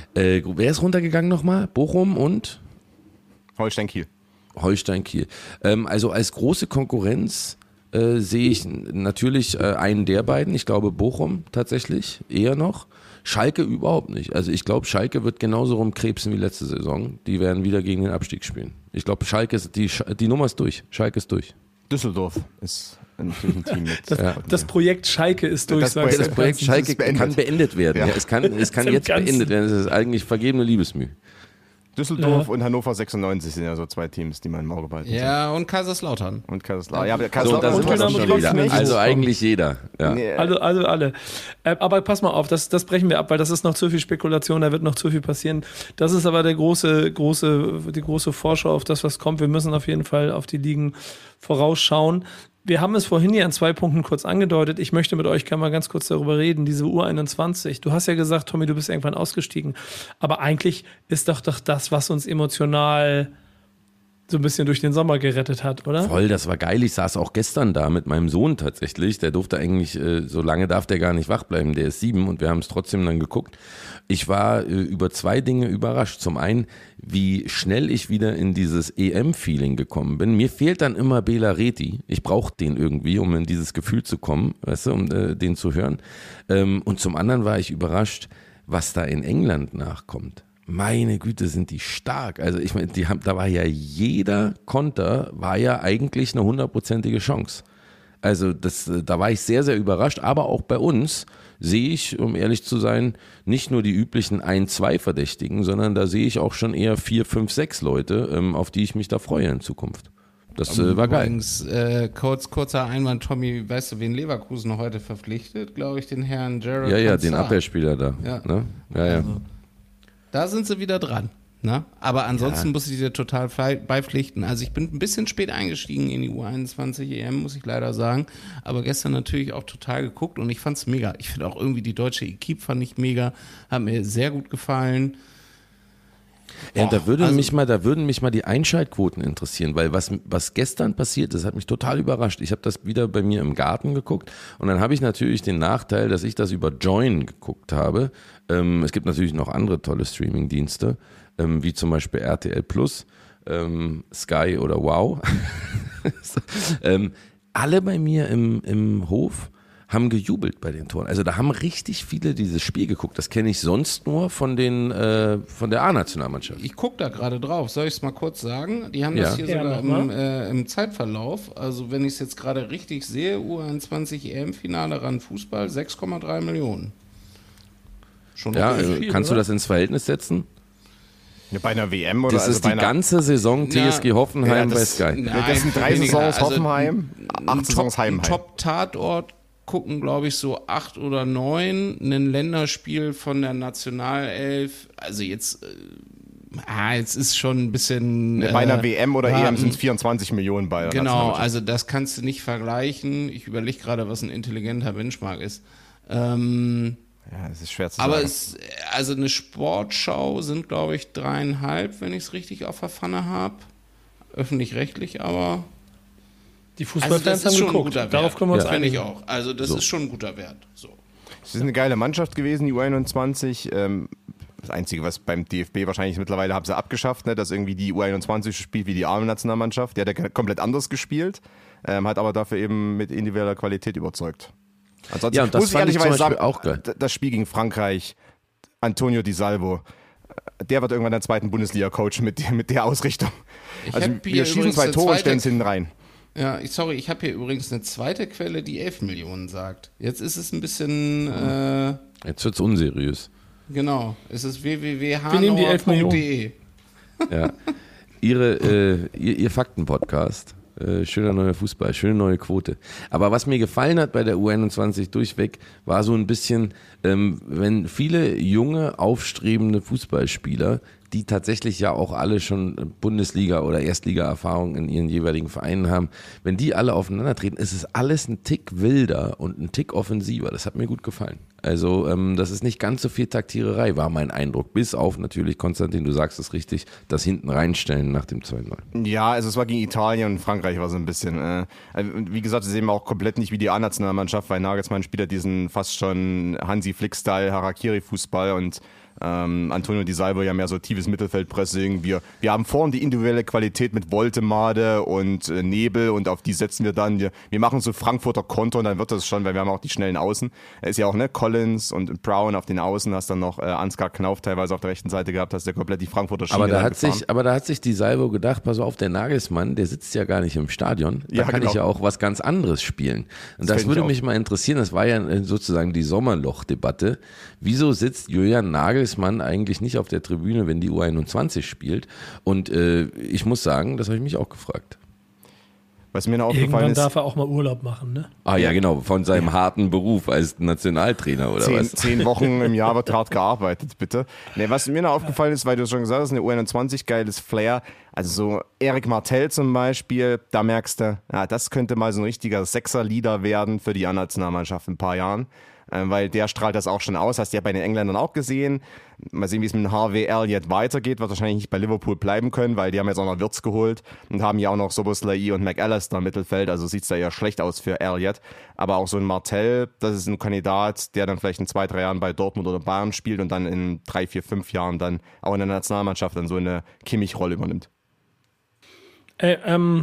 Wer ist runtergegangen nochmal? Bochum und? Holstein-Kiel. Holstein-Kiel. Also als große Konkurrenz sehe ich natürlich einen der beiden. Ich glaube Bochum tatsächlich eher noch. Schalke überhaupt nicht. Also ich glaube, Schalke wird genauso rumkrebsen wie letzte Saison. Die werden wieder gegen den Abstieg spielen. Ich glaube, Schalke ist die Nummer ist durch. Schalke ist durch. Düsseldorf ist natürlich ein Team mit. Das Projekt Schalke ist durch. Das Projekt Schalke kann beendet werden. Ja. Es kann jetzt beendet werden. Das ist eigentlich vergebene Liebesmühe. Düsseldorf und Hannover 96 sind ja so zwei Teams, die man im Auge behalten. Ja, und Kaiserslautern. Ja, aber Kaiserslautern so, da sind wir schon wieder. Also eigentlich jeder. Ja. Alle. Aber pass mal auf, das brechen wir ab, weil das ist noch zu viel Spekulation, da wird noch zu viel passieren. Das ist aber die große Vorschau auf das, was kommt. Wir müssen auf jeden Fall auf die Ligen vorausschauen. Wir haben es vorhin ja an 2 Punkten kurz angedeutet. Ich möchte mit euch gerne mal ganz kurz darüber reden, diese U21. Du hast ja gesagt, Tommy, du bist irgendwann ausgestiegen. Aber eigentlich ist doch das, was uns emotional so ein bisschen durch den Sommer gerettet hat, oder? Voll, das war geil. Ich saß auch gestern da mit meinem Sohn tatsächlich. Der durfte eigentlich, so lange darf der gar nicht wach bleiben. Der ist 7 und wir haben es trotzdem dann geguckt. Ich war über 2 Dinge überrascht. Zum einen, wie schnell ich wieder in dieses EM-Feeling gekommen bin. Mir fehlt dann immer Bela Reti. Ich brauche den irgendwie, um in dieses Gefühl zu kommen, weißt du, um den zu hören. Und zum anderen war ich überrascht, was da in England nachkommt. Meine Güte, sind die stark. Also ich meine, da war ja jeder Konter, war ja eigentlich eine 100%ige Chance. Also da war ich sehr, sehr überrascht. Aber auch bei uns sehe ich, um ehrlich zu sein, nicht nur die üblichen 1-2 Verdächtigen, sondern da sehe ich auch schon eher 4, 5, 6 Leute, auf die ich mich da freue in Zukunft. Das war geil. Übrigens, kurzer Einwand, Tommy, weißt du, wen Leverkusen heute verpflichtet? Glaube ich, den Herrn Gerald Ja, Konzar. Den Abwehrspieler da. Ja. Ne? Ja. Also, da sind sie wieder dran. Ne? Aber ansonsten muss ich dir total beipflichten. Also ich bin ein bisschen spät eingestiegen in die U21 EM, muss ich leider sagen. Aber gestern natürlich auch total geguckt und ich fand's mega. Ich finde auch irgendwie die deutsche Equipe fand ich mega. Hat mir sehr gut gefallen. Ja, da würden mich mal die Einschaltquoten interessieren, weil was gestern passiert ist, hat mich total überrascht. Ich habe das wieder bei mir im Garten geguckt und dann habe ich natürlich den Nachteil, dass ich das über Join geguckt habe. Es gibt natürlich noch andere tolle Streaming-Dienste, wie zum Beispiel RTL Plus, Sky oder Wow. Alle bei mir im Hof haben gejubelt bei den Toren. Also da haben richtig viele dieses Spiel geguckt. Das kenne ich sonst nur von der A-Nationalmannschaft. Ich gucke da gerade drauf. Soll ich es mal kurz sagen? Die haben das hier sogar im Zeitverlauf. Also wenn ich es jetzt gerade richtig sehe, U21 EM-Finale ran Fußball, 6,3 Millionen. Schon viel, kannst du das ins Verhältnis setzen? Ja, bei einer WM oder das ist die ganze Saison TSG Hoffenheim bei Sky. Das sind 3 Saisons Hoffenheim, 8 Saisons Heimheim. Top-Tatort gucken, glaube ich, so 8 oder 9. Ein Länderspiel von der Nationalelf. Also jetzt ist schon ein bisschen... Bei einer WM oder EM sind es 24 Millionen bei der Genau, also das kannst du nicht vergleichen. Ich überlege gerade, was ein intelligenter Benchmark ist. Ja, es ist schwer zu sagen. Aber also eine Sportschau sind, glaube ich, 3,5, wenn ich es richtig auf der Pfanne habe. Öffentlich-rechtlich, aber... Die Fußballfans haben geguckt. Darauf können wir uns einigen. Auch. Also das ist schon ein guter Wert. So. Es ist eine geile Mannschaft gewesen, die U21. Das Einzige, was beim DFB wahrscheinlich mittlerweile haben sie abgeschafft, ne, dass irgendwie die U21 spielt wie die A-Nationalmannschaft. Die hat ja komplett anders gespielt, hat aber dafür eben mit individueller Qualität überzeugt. Ansonsten ja, und das muss ich ehrlicherweise sagen, auch geil. Das Spiel gegen Frankreich, Antonio Di Salvo, der wird irgendwann der zweiten Bundesliga-Coach mit der Ausrichtung. Also wir schießen 2 Tore und stellen es hinten rein. Ja, ich habe hier übrigens eine zweite Quelle, die 11 Millionen sagt. Jetzt ist es ein bisschen... Jetzt wird es unseriös. Genau, es ist www.hanauer.de. Ja, ihr Fakten-Podcast. Schöner neuer Fußball, schöne neue Quote. Aber was mir gefallen hat bei der U21 durchweg, war so ein bisschen, wenn viele junge, aufstrebende Fußballspieler, die tatsächlich ja auch alle schon Bundesliga- oder Erstliga-Erfahrung in ihren jeweiligen Vereinen haben, wenn die alle aufeinandertreten, ist es alles ein Tick wilder und ein Tick offensiver. Das hat mir gut gefallen. Also das ist nicht ganz so viel Taktiererei, war mein Eindruck. Bis auf natürlich, Konstantin, du sagst es richtig, das hinten reinstellen nach dem 2-0. Ja, also es war gegen Italien und Frankreich war so ein bisschen. Wie gesagt, das sehen wir auch komplett nicht wie die A-Nationalmannschaft, weil Nagelsmann spielt ja diesen fast schon Hansi Flick-Style Harakiri-Fußball und Antonio Di Salvo ja mehr so tiefes Mittelfeldpressing. Wir haben vorn die individuelle Qualität mit Woltemade und Nebel und auf die setzen wir dann. Wir machen so Frankfurter Konter und dann wird das schon, weil wir haben auch die schnellen Außen. Ist ja auch Collins und Brown auf den Außen, hast dann noch Ansgar Knauf teilweise auf der rechten Seite gehabt, hast ja komplett die Frankfurter Schiene gefahren. Aber da hat sich Di Salvo gedacht, pass auf, der Nagelsmann, der sitzt ja gar nicht im Stadion. Da kann ich ja auch was ganz anderes spielen. Und das würde mich mal interessieren, das war ja sozusagen die Sommerloch-Debatte. Wieso sitzt Julian Nagelsmann eigentlich nicht auf der Tribüne, wenn die U21 spielt? Und ich muss sagen, das habe ich mich auch gefragt. Was mir noch aufgefallen Irgendwann ist, darf er auch mal Urlaub machen, ne? Ah ja, genau, von seinem harten Beruf als Nationaltrainer oder was? 10 Wochen im Jahr wird hart gearbeitet, bitte. Nee, was mir noch aufgefallen ist, weil du schon gesagt hast, eine U21, geiles Flair. Also so Eric Martel zum Beispiel, da merkst du, ja, das könnte mal so ein richtiger Sechser-Leader werden für die A-Nationalmannschaft in ein paar Jahren. Weil der strahlt das auch schon aus, hast du ja bei den Engländern auch gesehen. Mal sehen, wie es mit Harvey Elliott weitergeht, wird wahrscheinlich nicht bei Liverpool bleiben können, weil die haben jetzt auch noch Wirtz geholt und haben ja auch noch Szoboszlai und McAllister im Mittelfeld, also sieht es da eher schlecht aus für Elliott. Aber auch so ein Martel, das ist ein Kandidat, der dann vielleicht in 2-3 Jahren bei Dortmund oder Bayern spielt und dann in 3, 4, 5 Jahren dann auch in der Nationalmannschaft dann so eine Kimmich-Rolle übernimmt. Ich habe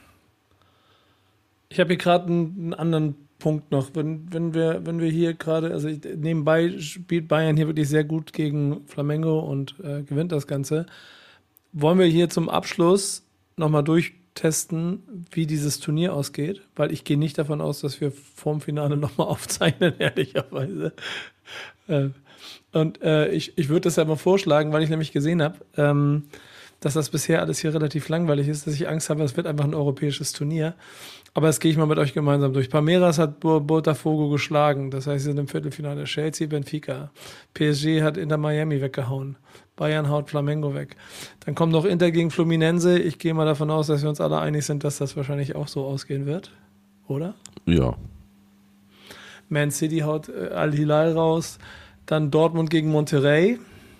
hier gerade einen anderen Punkt noch, wenn wir hier gerade, also nebenbei spielt Bayern hier wirklich sehr gut gegen Flamengo und gewinnt das Ganze. Wollen wir hier zum Abschluss nochmal durchtesten, wie dieses Turnier ausgeht? Weil ich gehe nicht davon aus, dass wir vorm Finale nochmal aufzeichnen, ehrlicherweise. Ich würde das ja mal vorschlagen, weil ich nämlich gesehen habe, dass das bisher alles hier relativ langweilig ist, dass ich Angst habe, es wird einfach ein europäisches Turnier. Aber das gehe ich mal mit euch gemeinsam durch. Palmeiras hat Botafogo geschlagen. Das heißt, sie sind im Viertelfinale. Chelsea, Benfica. PSG hat Inter Miami weggehauen. Bayern haut Flamengo weg. Dann kommt noch Inter gegen Fluminense. Ich gehe mal davon aus, dass wir uns alle einig sind, dass das wahrscheinlich auch so ausgehen wird. Oder? Ja. Man City haut Al-Hilal raus. Dann Dortmund gegen Monterrey.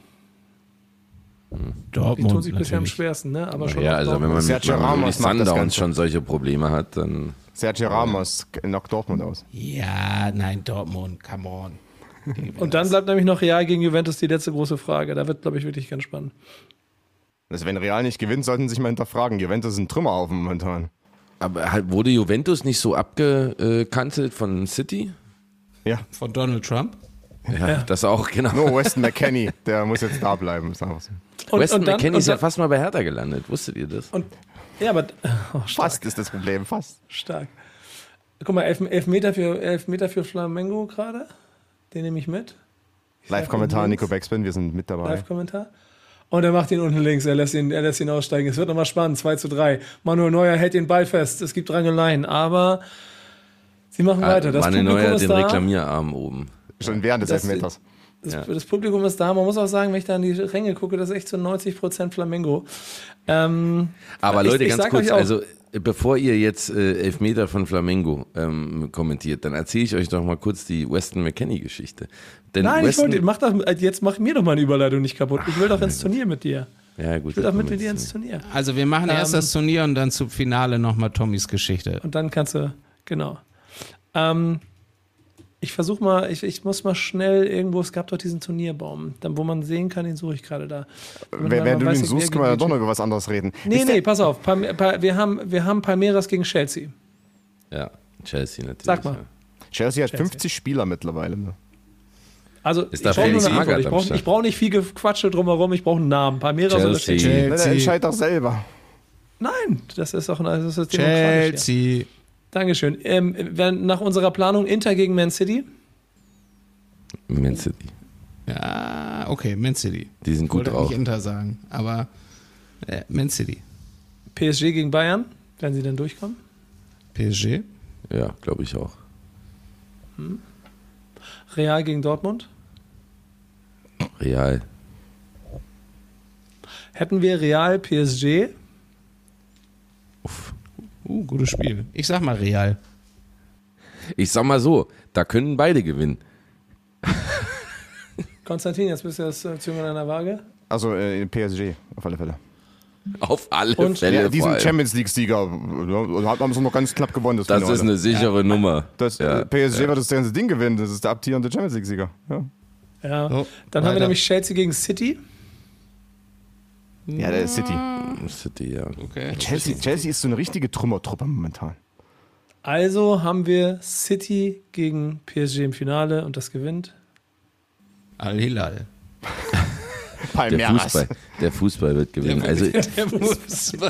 Dortmund, die tun sich bisher am schwersten, ne? Aber schon ja, also wenn man mit Sundowns schon solche Probleme hat, dann... Sergio Ramos knockt Dortmund aus. Ja, nein, Dortmund, come on. Und dann bleibt nämlich noch Real gegen Juventus die letzte große Frage. Da wird, glaube ich, wirklich ganz spannend. Also wenn Real nicht gewinnt, sollten sie sich mal hinterfragen. Juventus ist ein Trümmerhaufen momentan. Aber wurde Juventus nicht so abgekanzelt von City? Ja. Von Donald Trump? Ja, das auch, genau. Nur Weston McKennie, der muss jetzt da bleiben. Weston McKennie ist ja fast mal bei Hertha gelandet. Wusstet ihr das? Ja, aber fast ist das Problem, fast. Stark. Guck mal, Elfmeter für Flamengo gerade. Den nehme ich mit. Live-Kommentar Nico Backspin, wir sind mit dabei. Live-Kommentar. Und er macht ihn unten links, er lässt ihn aussteigen. Es wird nochmal spannend, 2:3. Manuel Neuer hält den Ball fest, es gibt Rangeleien, aber sie machen weiter. Das Manuel Publikum Neuer ist den da. Reklamierarm oben. Schon während des Elfmeters. Das Publikum ist da. Man muss auch sagen, wenn ich da in die Ränge gucke, das ist echt so 90% Flamengo. Aber Leute, ganz kurz, also bevor ihr jetzt Elfmeter von Flamengo kommentiert, dann erzähle ich euch doch mal kurz die Weston McKennie-Geschichte. Nein, jetzt mach mir doch mal eine Überleitung nicht kaputt. Ich will doch ins Turnier mit dir. Ja, gut. Ich will doch mit dir ins Turnier. Also wir machen erst das Turnier und dann zum Finale nochmal Tommys Geschichte. Und dann kannst du, genau. Ich versuche mal, ich muss mal schnell irgendwo, es gab doch diesen Turnierbaum, wo man sehen kann, den suche ich gerade da. Wenn du den suchst, können wir doch noch über was anderes reden. Nee, pass auf, wir haben Palmeiras gegen Chelsea. Ja, Chelsea natürlich. Sag mal. Ja. Chelsea hat 50 Spieler mittlerweile. Ne? Also ich brauche nur eine Antwort. Ich brauche nicht viel Gequatsche drumherum, ich brauche einen Namen. Palmeiras oder Chelsea? Chelsea. Entscheid doch selber. Nein, das ist demokratisch. Chelsea. Ja. Dankeschön. Nach unserer Planung Inter gegen Man City? Man City. Ja, okay, Man City. Die sind gut drauf. Ich wollte nicht Inter sagen, aber Man City. PSG gegen Bayern? Werden sie denn durchkommen? PSG? Ja, glaube ich auch. Real gegen Dortmund? Real. Hätten wir Real PSG? Uff. Gutes Spiel. Ich sag mal Real. Ich sag mal so, da können beide gewinnen. Konstantin, jetzt bist du das Zünglein an der Waage. Also PSG, auf alle Fälle. Auf alle Fälle. Ja, diesen Champions League-Sieger haben sie noch ganz knapp gewonnen. Das ist eine sichere Nummer. PSG wird das ganze Ding gewinnen, das ist der amtierende Champions League-Sieger. Ja. Ja. Dann haben wir nämlich Chelsea gegen City. Ja, der ist City. City, ja. Okay. Chelsea ist so eine richtige Trümmertruppe momentan. Also haben wir City gegen PSG im Finale und das gewinnt Al-Hilal. Der Fußball wird gewinnen. Der Fußball.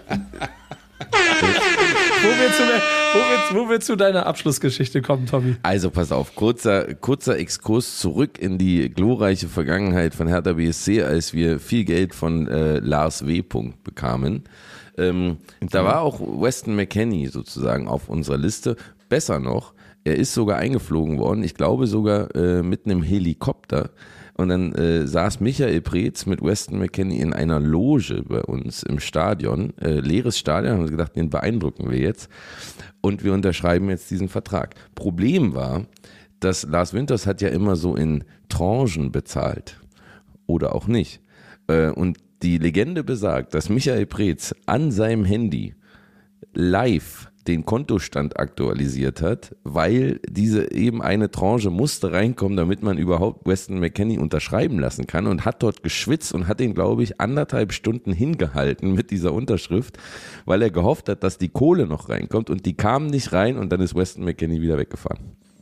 Wo wir zu deiner Abschlussgeschichte kommen, Tommy. Also pass auf, kurzer Exkurs zurück in die glorreiche Vergangenheit von Hertha BSC, als wir viel Geld von Lars W. bekamen. Da war auch Weston McKennie sozusagen auf unserer Liste. Besser noch, er ist sogar eingeflogen worden, ich glaube sogar mit einem Helikopter. Und dann saß Michael Preetz mit Weston McKennie in einer Loge bei uns im Stadion, leeres Stadion, haben wir gedacht, den beeindrucken wir jetzt. Und wir unterschreiben jetzt diesen Vertrag. Problem war, dass Lars Winters hat ja immer so in Tranchen bezahlt. Oder auch nicht. Und die Legende besagt, dass Michael Preetz an seinem Handy live den Kontostand aktualisiert hat, weil diese eben eine Tranche musste reinkommen, damit man überhaupt Weston McKennie unterschreiben lassen kann, und hat dort geschwitzt und hat ihn, glaube ich, 1,5 Stunden hingehalten mit dieser Unterschrift, weil er gehofft hat, dass die Kohle noch reinkommt, und die kam nicht rein, und dann ist Weston McKennie wieder weggefahren.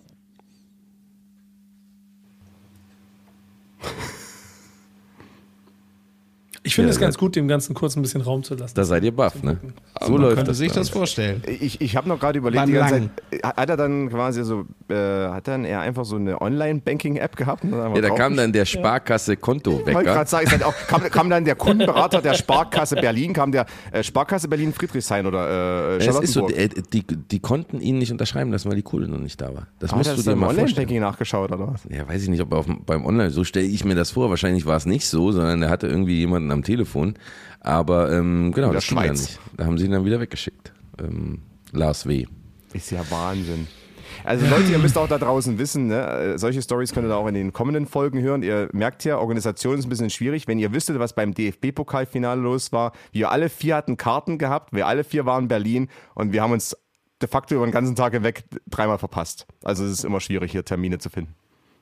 Ich finde es ganz gut, dem Ganzen kurz ein bisschen Raum zu lassen. Da seid ihr baff, ne? So läuft könnte sich das vorstellen. Ich habe noch gerade überlegt, die ganze Zeit, hat er dann quasi so, hat dann eher einfach so eine Online-Banking-App gehabt? Ja, da kam dann der Sparkasse-Konto-Wecker. Ich wollte gerade sagen, ist halt auch, kam dann der Kundenberater der Sparkasse Berlin, kam der Sparkasse Berlin Friedrichshain oder Charlottenburg. Es ist so, die konnten ihn nicht unterschreiben lassen, weil die Kohle noch nicht da war. Das musst du dir mal vorstellen. Online-Banking nachgeschaut oder was? Ja, weiß ich nicht, ob beim Online, so stelle ich mir das vor. Wahrscheinlich war es nicht so, sondern er hatte irgendwie jemanden am Telefon. Aber genau, das stimmt ja nicht. Da haben sie ihn dann wieder weggeschickt. Lars W. Ist ja Wahnsinn. Also Leute, ihr müsst auch da draußen wissen, ne? Solche Storys könnt ihr auch in den kommenden Folgen hören. Ihr merkt ja, Organisation ist ein bisschen schwierig. Wenn ihr wüsstet, was beim DFB-Pokalfinale los war, wir alle 4 hatten Karten gehabt, wir alle 4 waren in Berlin, und wir haben uns de facto über den ganzen Tag hinweg 3-mal verpasst. Also es ist immer schwierig, hier Termine zu finden.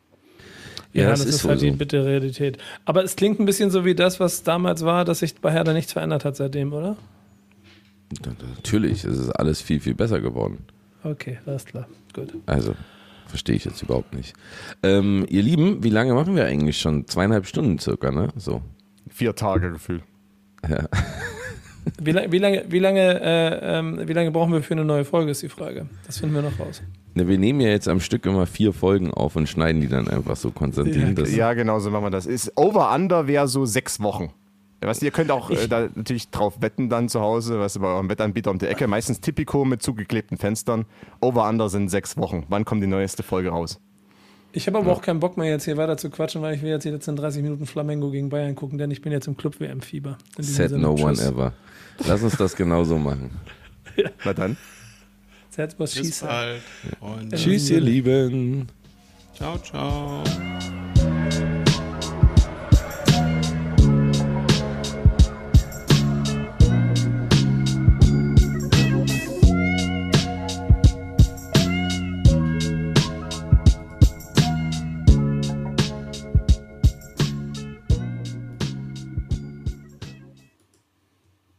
Ja, das ist halt die bittere Realität. Aber es klingt ein bisschen so wie das, was damals war, dass sich bei Hertha nichts verändert hat seitdem, oder? Natürlich, es ist alles viel, viel besser geworden. Okay, alles klar, gut. Also, verstehe ich jetzt überhaupt nicht. Ihr Lieben, wie lange machen wir eigentlich schon? 2,5 Stunden circa, ne? So. 4 Tage gefühlt. Ja. Wie lange brauchen wir für eine neue Folge, ist die Frage. Das finden wir noch raus. Ne, wir nehmen ja jetzt am Stück immer 4 Folgen auf und schneiden die dann einfach so, Konstantin. Ja, genau so machen wir das. Over-Under wäre so 6 Wochen. Weißt du, ihr könnt auch da natürlich drauf wetten dann zu Hause, weißt du, bei eurem Wettanbieter um die Ecke. Meistens Tipico mit zugeklebten Fenstern. Over-Under sind 6 Wochen. Wann kommt die neueste Folge raus? Ich habe aber auch keinen Bock mehr, jetzt hier weiter zu quatschen, weil ich will jetzt die letzten 30 Minuten Flamengo gegen Bayern gucken, denn ich bin jetzt im Club-WM-Fieber. Said no one ever. Lass uns das genauso machen. Ja. Na dann. That's what she said. Bis bald. Tschüss, ihr Lieben. Ciao, ciao.